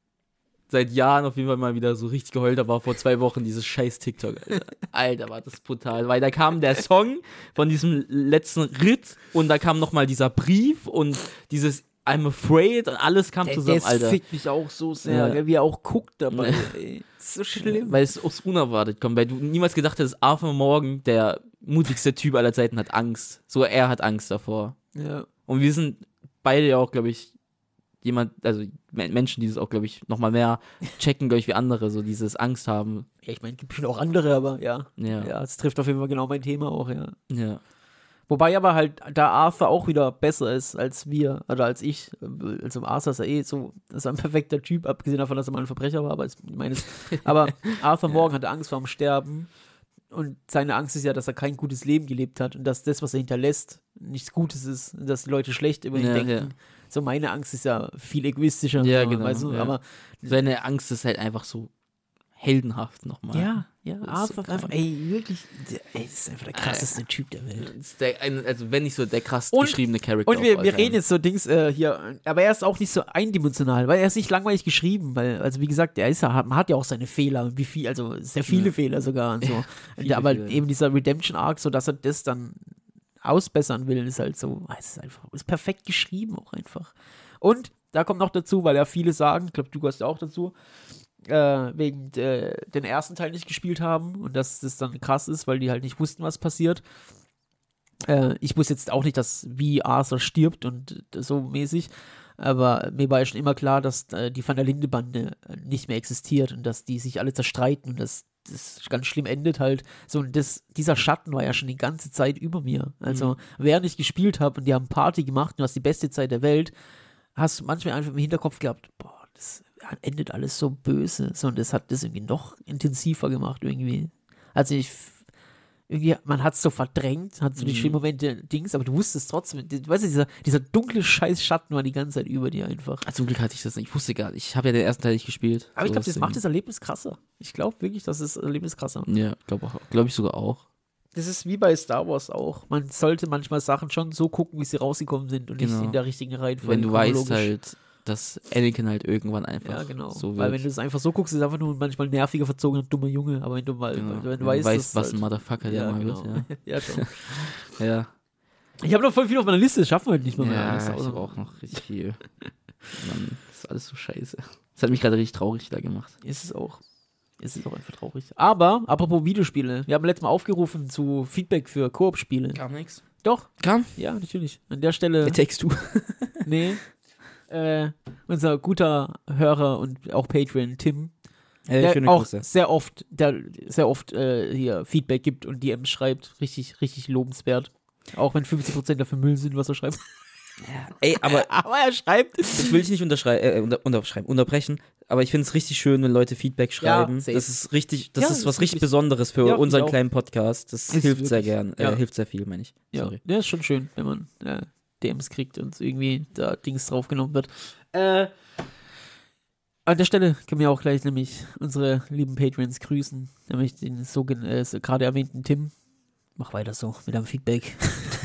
seit Jahren auf jeden Fall mal wieder so richtig geheult habe, war vor zwei Wochen dieses scheiß TikTok, Alter. Alter, war das brutal, weil da kam der Song von diesem letzten Ritt und da kam nochmal dieser Brief und dieses I'm afraid und alles kam Der, zusammen, der Alter. fickt mich auch so sehr, Ja. gell, wie er auch guckt dabei. Ja. Ey. Das ist so schlimm. Weil es aus unerwartet kommt, weil du niemals gedacht hättest, Arthur Morgan, der mutigste Typ aller Zeiten, hat Angst. So, er hat Angst davor. Ja. Und wir sind beide ja auch, glaube ich, jemand, also Men- Menschen, die das auch, glaube ich, nochmal mehr checken, glaube ich, wie andere, so dieses Angst haben. Ja, ich meine, es gibt bestimmt auch andere, aber ja. Ja. Ja, es trifft auf jeden Fall genau mein Thema auch, ja. Ja. Wobei aber halt, da Arthur auch wieder besser ist als wir, oder als ich. Also Arthur ist ja eh so, das ist ein perfekter Typ, abgesehen davon, dass er mal ein Verbrecher war, aber, ich meine, aber Arthur Morgan hatte Angst vor dem Sterben und seine Angst ist ja, dass er kein gutes Leben gelebt hat und dass das, was er hinterlässt, nichts Gutes ist, dass die Leute schlecht über ihn Ja, denken. ja. So, meine Angst ist ja viel egoistischer. Ja, so, genau, Weißt du? ja. Aber Seine Angst ist halt einfach so heldenhaft nochmal. ja, ja, Das ist Arthur so ist einfach, krank. ey, wirklich, der, ey, das ist einfach der krasseste Typ der Welt. Das ist der, ein- also wenn nicht so der krass Und- geschriebene Charakter. Und wir, of all wir time. reden jetzt so Dings äh, hier, aber er ist auch nicht so eindimensional, weil er ist nicht langweilig geschrieben, weil, also wie gesagt, er ist ja, man hat ja auch seine Fehler, wie viel, also sehr viele Ja. Fehler sogar und so. viele aber Fehler, ja. eben dieser Redemption-Arc, so dass er das dann ausbessern will, ist halt so, es ist einfach, ist perfekt geschrieben auch einfach. Und da kommt noch dazu, weil ja viele sagen, ich glaube, du gehörst ja auch dazu, äh, wegen äh, den ersten Teil nicht gespielt haben und dass das dann krass ist, weil die halt nicht wussten, was passiert. Äh, ich wusste jetzt auch nicht, dass wie Arthur stirbt und so mäßig, aber mir war ja schon immer klar, dass äh, die Van der Linde-Bande äh, nicht mehr existiert und dass die sich alle zerstreiten und dass das ganz schlimm endet halt. So, und das, dieser Schatten war ja schon die ganze Zeit über mir. Also, Mhm. während ich gespielt habe und die haben Party gemacht und du hast die beste Zeit der Welt, hast du manchmal einfach im Hinterkopf gehabt, boah, das endet alles so böse. So, und das hat das irgendwie noch intensiver gemacht irgendwie. Also ich irgendwie, man hat es so verdrängt, hat so die Mhm. schönen Momente Dings, aber du wusstest trotzdem, du weißt du, dieser, dieser dunkle scheiß Schatten war die ganze Zeit über dir einfach. Ah, zum Glück hatte ich das nicht. Ich wusste gar nicht. Ich habe ja den ersten Teil nicht gespielt. Aber ich So glaube, das deswegen- macht das Erlebnis krasser. Ich glaube wirklich, das ist das Erlebnis krasser. Ja, glaube auch. Glaube ich sogar auch. Das ist wie bei Star Wars auch. Man sollte manchmal Sachen schon so gucken, wie sie rausgekommen sind und Genau. nicht in der richtigen Reihenfolge. Wenn du weißt chronologisch. halt, dass Anakin halt irgendwann einfach Ja, genau. so Weil wird. wenn du es einfach so guckst, ist es einfach nur ein manchmal nerviger, verzogener, dummer Junge. Aber wenn du mal, Genau. wenn du Wenn du weißt, weißt, dass was ein halt, Motherfucker der ja, mal genau. wird. ja, schon. Ja, ja. Ich habe noch voll viel auf meiner Liste, das schaffen wir halt nicht mehr. mehr ja alles. ich Also- habe auch noch richtig viel. Mann, das ist alles so scheiße. Das hat mich gerade richtig traurig da gemacht. Ist es auch. Ist es auch einfach traurig. Aber, apropos Videospiele, wir haben letztes Mal aufgerufen zu Feedback für Koop-Spiele. Kam nix. Doch, Kam? ja, natürlich. An der Stelle, Text du. nee, äh, unser guter Hörer und auch Patreon, Tim, der auch sehr oft, der sehr oft äh, hier Feedback gibt und D Ms schreibt. Richtig, richtig lobenswert. Auch wenn fünfzig Prozent dafür Müll sind, was er schreibt. Ey, aber Aber er schreibt. das will ich nicht unterschrei äh, unter unterschreiben, unterbrechen, aber ich finde es richtig schön, wenn Leute Feedback schreiben. safe. das ist richtig, das Ja, ist das was ist richtig wirklich- Besonderes für Ja, find ich unseren auch. kleinen Podcast. Das Ist hilft sehr wirklich- gern, äh, ja. hilft sehr viel, meine ich. Ja, Sorry. der ist schon schön, wenn man äh, D Ms kriegt und irgendwie da Dings draufgenommen wird. Äh, an der Stelle können wir auch gleich nämlich unsere lieben Patreons grüßen, nämlich den so, äh, so gerade erwähnten Tim. Mach weiter so mit deinem Feedback.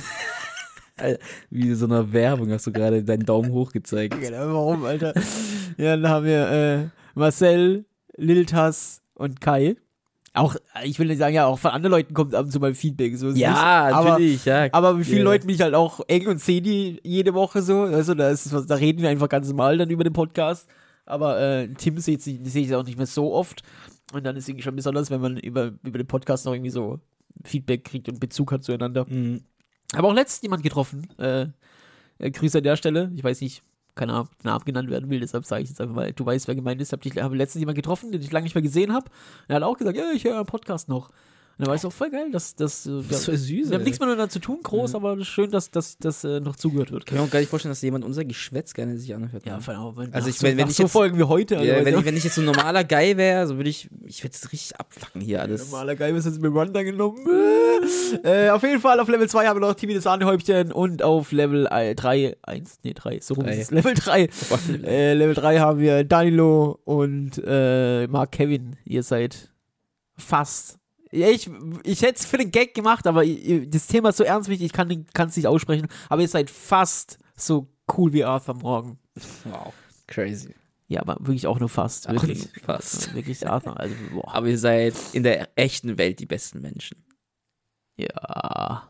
Wie in so einer Werbung hast du gerade deinen Daumen hoch gezeigt. Genau, warum, Alter? Ja, dann haben wir äh, Marcel, Liltas und Kai. Auch, ich will nicht sagen, ja, auch von anderen Leuten kommt ab und zu mal Feedback. So ist es nicht. aber, natürlich, ja. Aber mit vielen Ja. Leuten bin ich halt auch eng und sehe die jede Woche so. Also da, ist was, da reden wir einfach ganz normal dann über den Podcast. Aber äh, Tim sehe ich, seh ich auch nicht mehr so oft. Und dann ist es irgendwie schon besonders, wenn man über, über den Podcast noch irgendwie so Feedback kriegt und Bezug hat zueinander. Mhm. Aber auch letztens jemand getroffen. Äh, äh, Grüße an der Stelle. Ich weiß nicht, keiner Namen genannt werden will, deshalb sage ich jetzt einfach mal, du weißt, wer gemeint ist. Ich habe letztens jemanden getroffen, den ich lange nicht mehr gesehen habe. Er hat auch gesagt, ja, ich höre einen Podcast noch. Und da war ich auch voll geil, dass das. Das ist voll süß. Wir haben nichts miteinander zu tun, groß, ja. aber es ist schön, dass das dass, äh, noch zugehört wird. Ich kann mir auch gar nicht vorstellen, dass jemand unser Geschwätz gerne sich anhört. Ja, vor allem, wenn, also ich, so, wenn, wenn ich so jetzt, folgen wie heute. Ja, also, wenn, ich, wenn ich jetzt so ein normaler Guy wäre, so würde ich, ich würde es richtig abfucken hier alles. Normaler Guy ist jetzt mit Rundown genommen. äh, auf jeden Fall, auf Level zwei haben wir noch Timmy das Sahnehäubchen und auf Level drei, eins, nee, drei, so rum ist es. Level drei. äh, Level drei haben wir Danilo und äh, Mark Kevin. Ihr seid fast. Ja, ich, ich hätte es für den Gag gemacht, aber das Thema ist so ernst wichtig, ich kann es nicht aussprechen, aber ihr seid fast so cool wie Arthur Morgan. Wow, crazy. Ja, aber wirklich auch nur fast. Wirklich, auch fast. Wirklich Arthur. Also, boah. Aber ihr seid in der echten Welt die besten Menschen. Ja.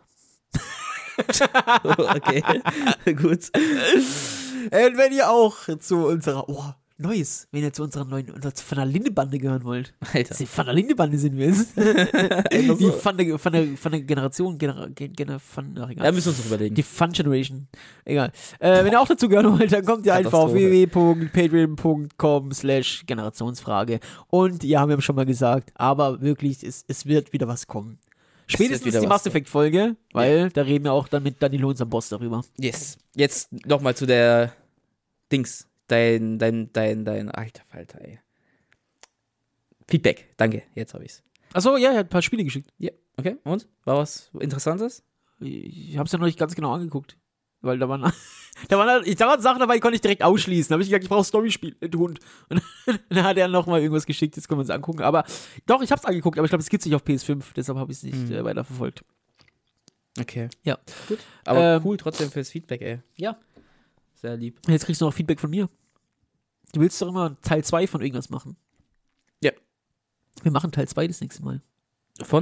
Okay, gut. Und wenn ihr auch zu unserer, oh, Neues, wenn ihr zu unserer neuen, von der Linde-Bande gehören wollt. Alter. Von der Linde-Bande sind wir jetzt. Die von der, von der, von der Generation, Gener, Gener, von, ach, egal. Ja, müssen wir uns noch überlegen. Die Fun Generation. Egal. Äh, wenn ihr auch dazu gehören wollt, dann kommt ihr einfach auf w w w punkt patreon punkt com slash Generationsfrage. Und ja, wir haben schon mal gesagt, aber wirklich, es, es wird wieder was kommen. Spätestens die Mass Effect-Folge, weil ja. da reden wir auch dann mit Danilo, unserem Boss, darüber. Yes. Jetzt nochmal zu der Dings. Dein, dein, dein, dein, alter Falter, ey. Feedback, danke, jetzt habe ich's. Achso, ja, er hat ein paar Spiele geschickt. Ja, okay, und? War was Interessantes? Ich hab's ja noch nicht ganz genau angeguckt. Weil da waren, da waren, da waren Sachen dabei, die konnte ich direkt ausschließen. Da habe ich gesagt, ich brauche Story-Spiel, du Hund. Und dann hat er nochmal irgendwas geschickt, das können wir uns angucken. Aber doch, ich hab's angeguckt, aber ich glaube, es gibt's nicht auf P S fünf, deshalb habe ich es nicht mhm. äh, weiter verfolgt. Okay. Ja. Gut. Aber ähm, cool trotzdem fürs Feedback, ey. Ja. Sehr lieb. Jetzt kriegst du noch Feedback von mir. Du willst doch immer Teil zwei von irgendwas machen. Ja. Wir machen Teil zwei das nächste Mal. Von?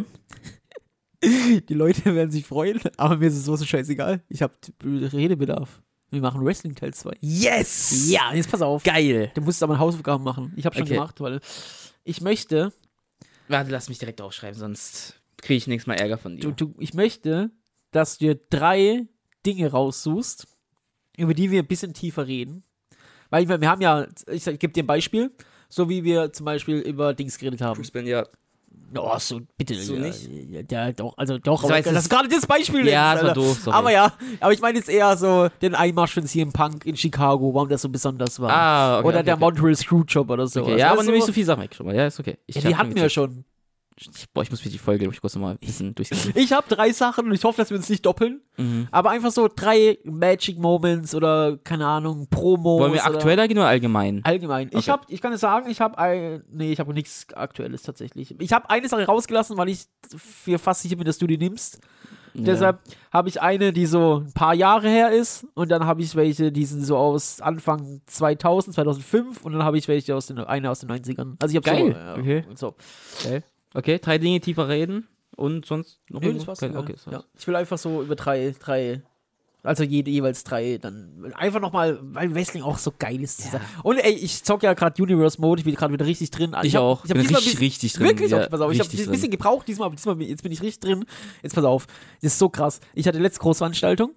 Die Leute werden sich freuen, aber mir ist es so scheißegal. Ich habe Redebedarf. Wir machen Wrestling Teil zwei. Yes! Ja, jetzt pass auf. Geil. Du musst aber Hausaufgaben machen. Ich habe schon okay. gemacht, weil ich möchte... Warte, lass mich direkt aufschreiben, sonst kriege ich nächstes Mal Ärger von dir. Du, du, ich möchte, dass du dir drei Dinge raussuchst, über die wir ein bisschen tiefer reden. Weil ich meine, wir haben ja, ich gebe dir ein Beispiel, so wie wir zum Beispiel über Dings geredet haben. Bruce Banner, ja. Oh, so, bitte. So ja, nicht? Ja, ja, doch, also doch, das, aber, heißt, das ist gerade das Beispiel. Ja, jetzt, das war doof, sorry. Aber ja, aber ich meine jetzt eher so den Einmarsch von C M Punk in Chicago, warum das so besonders war. Ah, okay, oder okay, der okay. Montreal Screwjob oder so. Okay, also ja, aber so, nimm nicht so viel Sachen weg schon mal. Ja, ist okay. Ich ja, die hatten wir ja schon. Ich, boah, ich muss mir die Folge, glaube ich, kurz nochmal ein bisschen durchgehen. Ich habe drei Sachen und ich hoffe, dass wir uns nicht doppeln. Mhm. Aber einfach so drei Magic Moments oder, keine Ahnung, Promos. Wollen wir aktueller gehen oder allgemein? Allgemein. Okay. Ich habe, ich kann es sagen, ich habe ein, nee, ich habe nichts Aktuelles tatsächlich. Ich habe eine Sache rausgelassen, weil ich für fast sicher bin, dass du die nimmst. Ja. Deshalb habe ich eine, die so ein paar Jahre her ist und dann habe ich welche, die sind so aus Anfang zweitausend, zweitausendfünf und dann habe ich welche aus den, eine aus den neunzigern. Also ich habe Geil. so, ja, okay. so. Geil. Okay, drei Dinge tiefer reden und sonst noch Nee, irgendwas? das war's, Okay, ja. Ja. Ich will einfach so über drei, drei, also jede, jeweils drei, dann einfach nochmal, weil Wrestling auch so geil ist. Ja. Und ey, ich zock ja gerade Universe Mode, ich bin gerade wieder richtig drin. Ich, ich hab, auch, ich hab bin diesmal richtig, bisschen, richtig drin. Wirklich? Ja, okay, pass auf, ich habe ein bisschen gebraucht diesmal, aber diesmal, jetzt bin ich richtig drin. Jetzt pass auf, das ist so krass. Ich hatte letzte Großveranstaltung.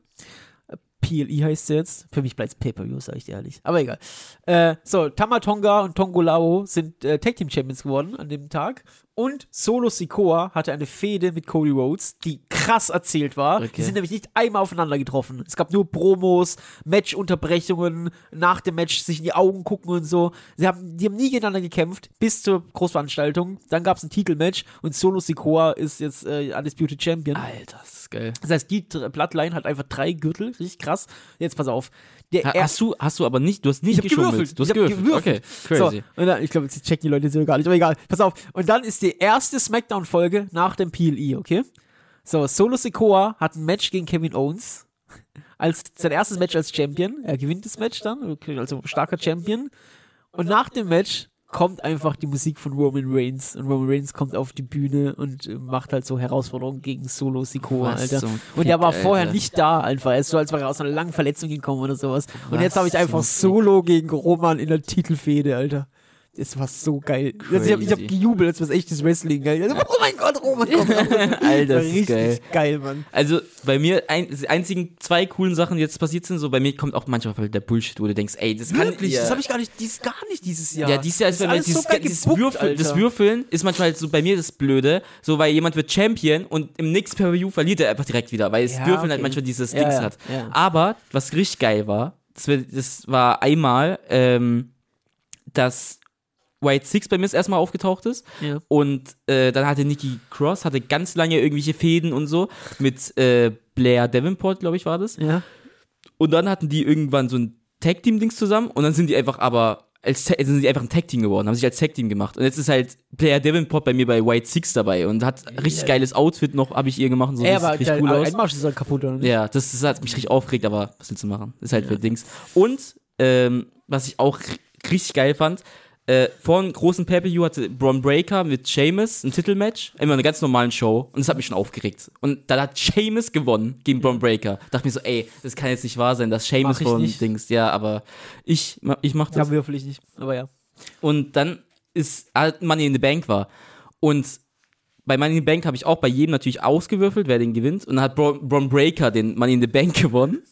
P L E heißt sie jetzt. Für mich bleibt es Pay-Per-View, sag ich dir ehrlich. Aber egal. Äh, so, Tama Tonga und Tongo Lao sind äh, Tag Team Champions geworden an dem Tag. Und Solo Sikoa hatte eine Fehde mit Cody Rhodes, die krass erzählt war. Okay. Die sind nämlich nicht einmal aufeinander getroffen. Es gab nur Promos, Match-Unterbrechungen, nach dem Match sich in die Augen gucken und so. Sie haben, die haben nie gegeneinander gekämpft, bis zur Großveranstaltung. Dann gab es ein Titelmatch und Solo Sikoa ist jetzt äh, Undisputed Champion. Alter, das ist geil. Das heißt, die Bloodline hat einfach drei Gürtel, richtig krass. Jetzt pass auf. Der ha, hast du, hast du aber nicht, du hast nicht ich hab geschummelt. gewürfelt. Du hast ich hab gewürfelt. gewürfelt. Okay, crazy. So, und dann, ich glaube, jetzt checken die Leute so gar nicht, aber egal. Pass auf. Und dann ist die erste Smackdown-Folge nach dem P L E, okay? So, Solo Sikoa hat ein Match gegen Kevin Owens. Als sein erstes Match als Champion. Er gewinnt das Match dann, also starker Champion. Und nach dem Match kommt einfach die Musik von Roman Reigns und Roman Reigns kommt auf die Bühne und macht halt so Herausforderungen gegen Solo Sikoa, Was Alter. zum Und der war Fick, vorher Alter. nicht da, einfach. Er ist so, als wäre er aus einer langen Verletzung gekommen oder sowas. Und Was jetzt habe ich einfach zum Solo gegen Roman in der Titelfehde, Alter. Das war so geil. Also ich habe ich hab gejubelt, als was echtes Wrestling. Geil. Also, oh mein Gott, oh mein Gott. Alter, das ist richtig geil. geil, Mann. Also bei mir, ein, die einzigen zwei coolen Sachen, die jetzt passiert sind, so bei mir kommt auch manchmal der Bullshit, wo du denkst, ey, das kann Wirklich, ja, das habe ich gar nicht, dies gar nicht dieses Jahr. Ja, dieses Jahr ist bei mir alles dieses, so geil dieses gebuckt, Würfeln, das Alter. Würfeln ist manchmal halt so bei mir das Blöde, so weil jemand wird Champion und im nächsten Pay-Per-View verliert er einfach direkt wieder, weil das Ja, Würfeln okay. halt manchmal dieses Ja, Dings ja, hat. ja. Aber was richtig geil war, das, war- das war einmal, ähm, dass White Six bei mir das erste Mal aufgetaucht ist. Ja. Und äh, dann hatte Nikki Cross, hatte ganz lange irgendwelche Fäden und so mit äh, Blair Davenport, glaube ich, war das. Ja. Und dann hatten die irgendwann so ein Tag-Team-Dings zusammen und dann sind die einfach aber als Ta- sind die einfach ein Tag-Team geworden, haben sich als Tag-Team gemacht. Und jetzt ist halt Blair Davenport bei mir bei White Six dabei und hat ein richtig geiles Outfit noch, habe ich ihr gemacht und so. Ey, das aber sieht der richtig cool aus. Einmarsch ist halt kaputt, oder nicht? Ja, das, das hat mich richtig aufgeregt, aber was willst du machen? Ist halt für Dings. Und, ähm, was ich auch r- richtig geil fand, äh, vor einem großen Pay-Per-View hatte Braun Breaker mit Sheamus ein Titelmatch, immer eine ganz normalen Show und das hat mich schon aufgeregt. Und dann hat Sheamus gewonnen gegen Braun Breaker. Dachte mir so, ey, das kann jetzt nicht wahr sein, dass Sheamus Mach ich von nicht. Dings, ja, aber ich, ma- ich mach das. Ja, würfel ich nicht, aber ja. Und dann ist halt Money in the Bank war. Und bei Money in the Bank habe ich auch bei jedem natürlich ausgewürfelt, wer den gewinnt. Und dann hat Braun, Braun Breaker den Money in the Bank gewonnen.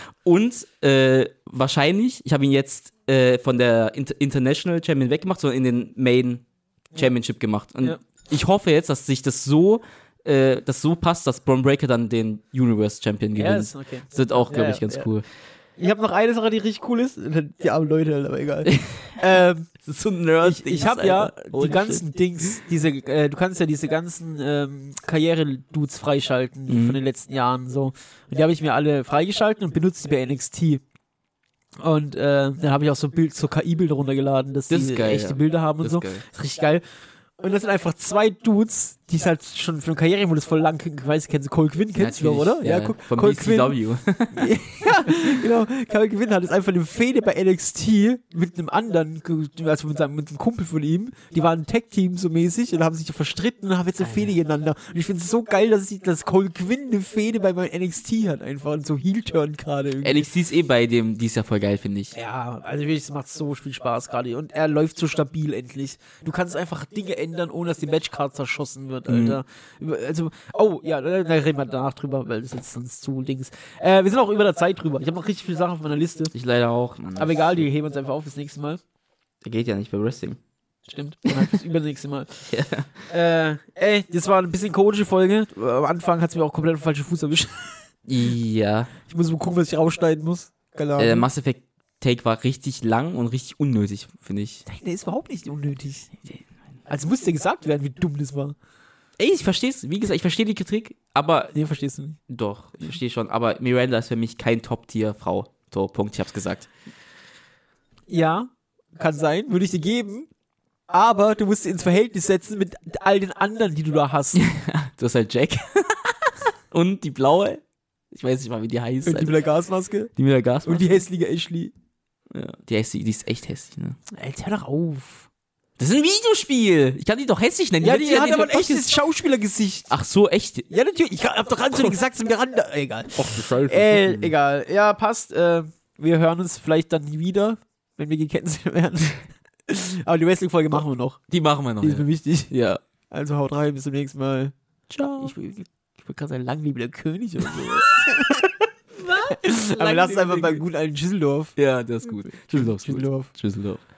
Und äh, wahrscheinlich, ich habe ihn jetzt äh, von der Inter- International Champion weggemacht, sondern in den Main Championship gemacht. Und Ja. ich hoffe jetzt, dass sich das so, äh, das so passt, dass Braun Breaker dann den Universe Champion gewinnt. Ja, ist okay. Das wird auch, glaube Ja, ich, ganz ja. cool. Ich habe noch eine Sache, die richtig cool ist. Die armen Leute, halt, aber egal. ähm, Das ist so ein Nerd. ich ich habe ja die ganzen Dings, diese, äh, du kannst ja diese ganzen ähm, Karriere-Dudes freischalten Mhm. von den letzten Jahren so. Und die habe ich mir alle freigeschalten und benutzt die bei N X T. Und äh, dann habe ich auch so Bild, so K I-Bilder runtergeladen, dass Das die ist geil, echte ja. Bilder haben und Das so. ist geil. Das ist richtig geil. Und das sind einfach zwei Dudes, die es halt schon für den Karrieremodus voll lang, ich weiß, kennst du Cole Quinn, kennst du doch, oder? Ja, guck, vom Cole B C W. ja, genau. Cole Quinn hat jetzt einfach eine Fehde bei N X T mit einem anderen, also mit, seinem, mit einem Kumpel von ihm. Die waren ein Tag-Team so mäßig und haben sich verstritten und haben jetzt eine Fehde gegeneinander. Und ich finde es so geil, dass, ich, dass Cole Quinn eine Fehde bei meinem N X T hat einfach und so Heel-Turn gerade irgendwie. N X T ist eh bei dem, die ist ja voll geil, finde ich. Ja, also wirklich, es macht so viel Spaß gerade. Und er läuft so stabil endlich. Du kannst einfach Dinge ändern, ohne dass die Matchcard zerschossen wird, Alter. Über- Also, oh, ja, da, da reden wir danach drüber, weil das ist jetzt sonst zu links. Äh, wir sind auch über der Zeit drüber. Ich habe noch richtig viele Sachen auf meiner Liste. Ich leider auch, Mann. Aber egal, die heben wir uns einfach auf fürs nächste Mal. Der geht ja nicht bei Wrestling. Stimmt. Und halt fürs übernächste Mal. Äh, ey, das war ein bisschen komische Folge. Am Anfang hat es mir auch komplett auf den falschen Fuß erwischt. Ja. Ich muss mal gucken, was ich rausschneiden muss. Keine Äh, der Ahnung. Mass Effect Take war richtig lang und richtig unnötig, finde ich. Nein, der ist überhaupt nicht unnötig. Also muss dir gesagt werden, wie dumm das war. Ey, ich versteh's. Wie gesagt, ich verstehe die Kritik, aber Nee, verstehst du nicht. doch, ich verstehe schon. Aber Miranda ist für mich kein Top-Tier-Frau. So, Punkt, ich hab's gesagt. Ja, kann sein, würde ich dir geben. Aber du musst sie ins Verhältnis setzen mit all den anderen, die du da hast. Du hast halt Jack. Und die blaue. Ich weiß nicht mal, wie die heißt. Und die mit der Gasmaske. die mit der Gas. Und die hässliche Ashley. Ja, die, hässlich, die ist echt hässlich, ne? Alter, hör doch auf. Das ist ein Videospiel. Ich kann die doch hässlich nennen. Ja, wird die sie hat nicht aber ein verpackt. echtes Schauspielergesicht. Ach so, echt? Ja, natürlich. Ich hab doch gerade schon gesagt, zum Miranda. Egal. Och, du Scheiße. Äh, egal. Ja, passt. Äh, wir hören uns vielleicht dann nie wieder, wenn wir gecancelt werden. Aber die Wrestling-Folge machen wir noch. Die machen wir noch. Die ist Ja. mir wichtig. ja. Also haut rein, bis zum nächsten Mal. Ciao. Ich, ich, ich will gerade sagen, lang lebe der König oder sowas. Was? Aber lass es einfach beim guten alten Schüsseldorf. Ja, das ist gut. Tschüsseldorf. Schüsseldorf. Tschüsseldorf.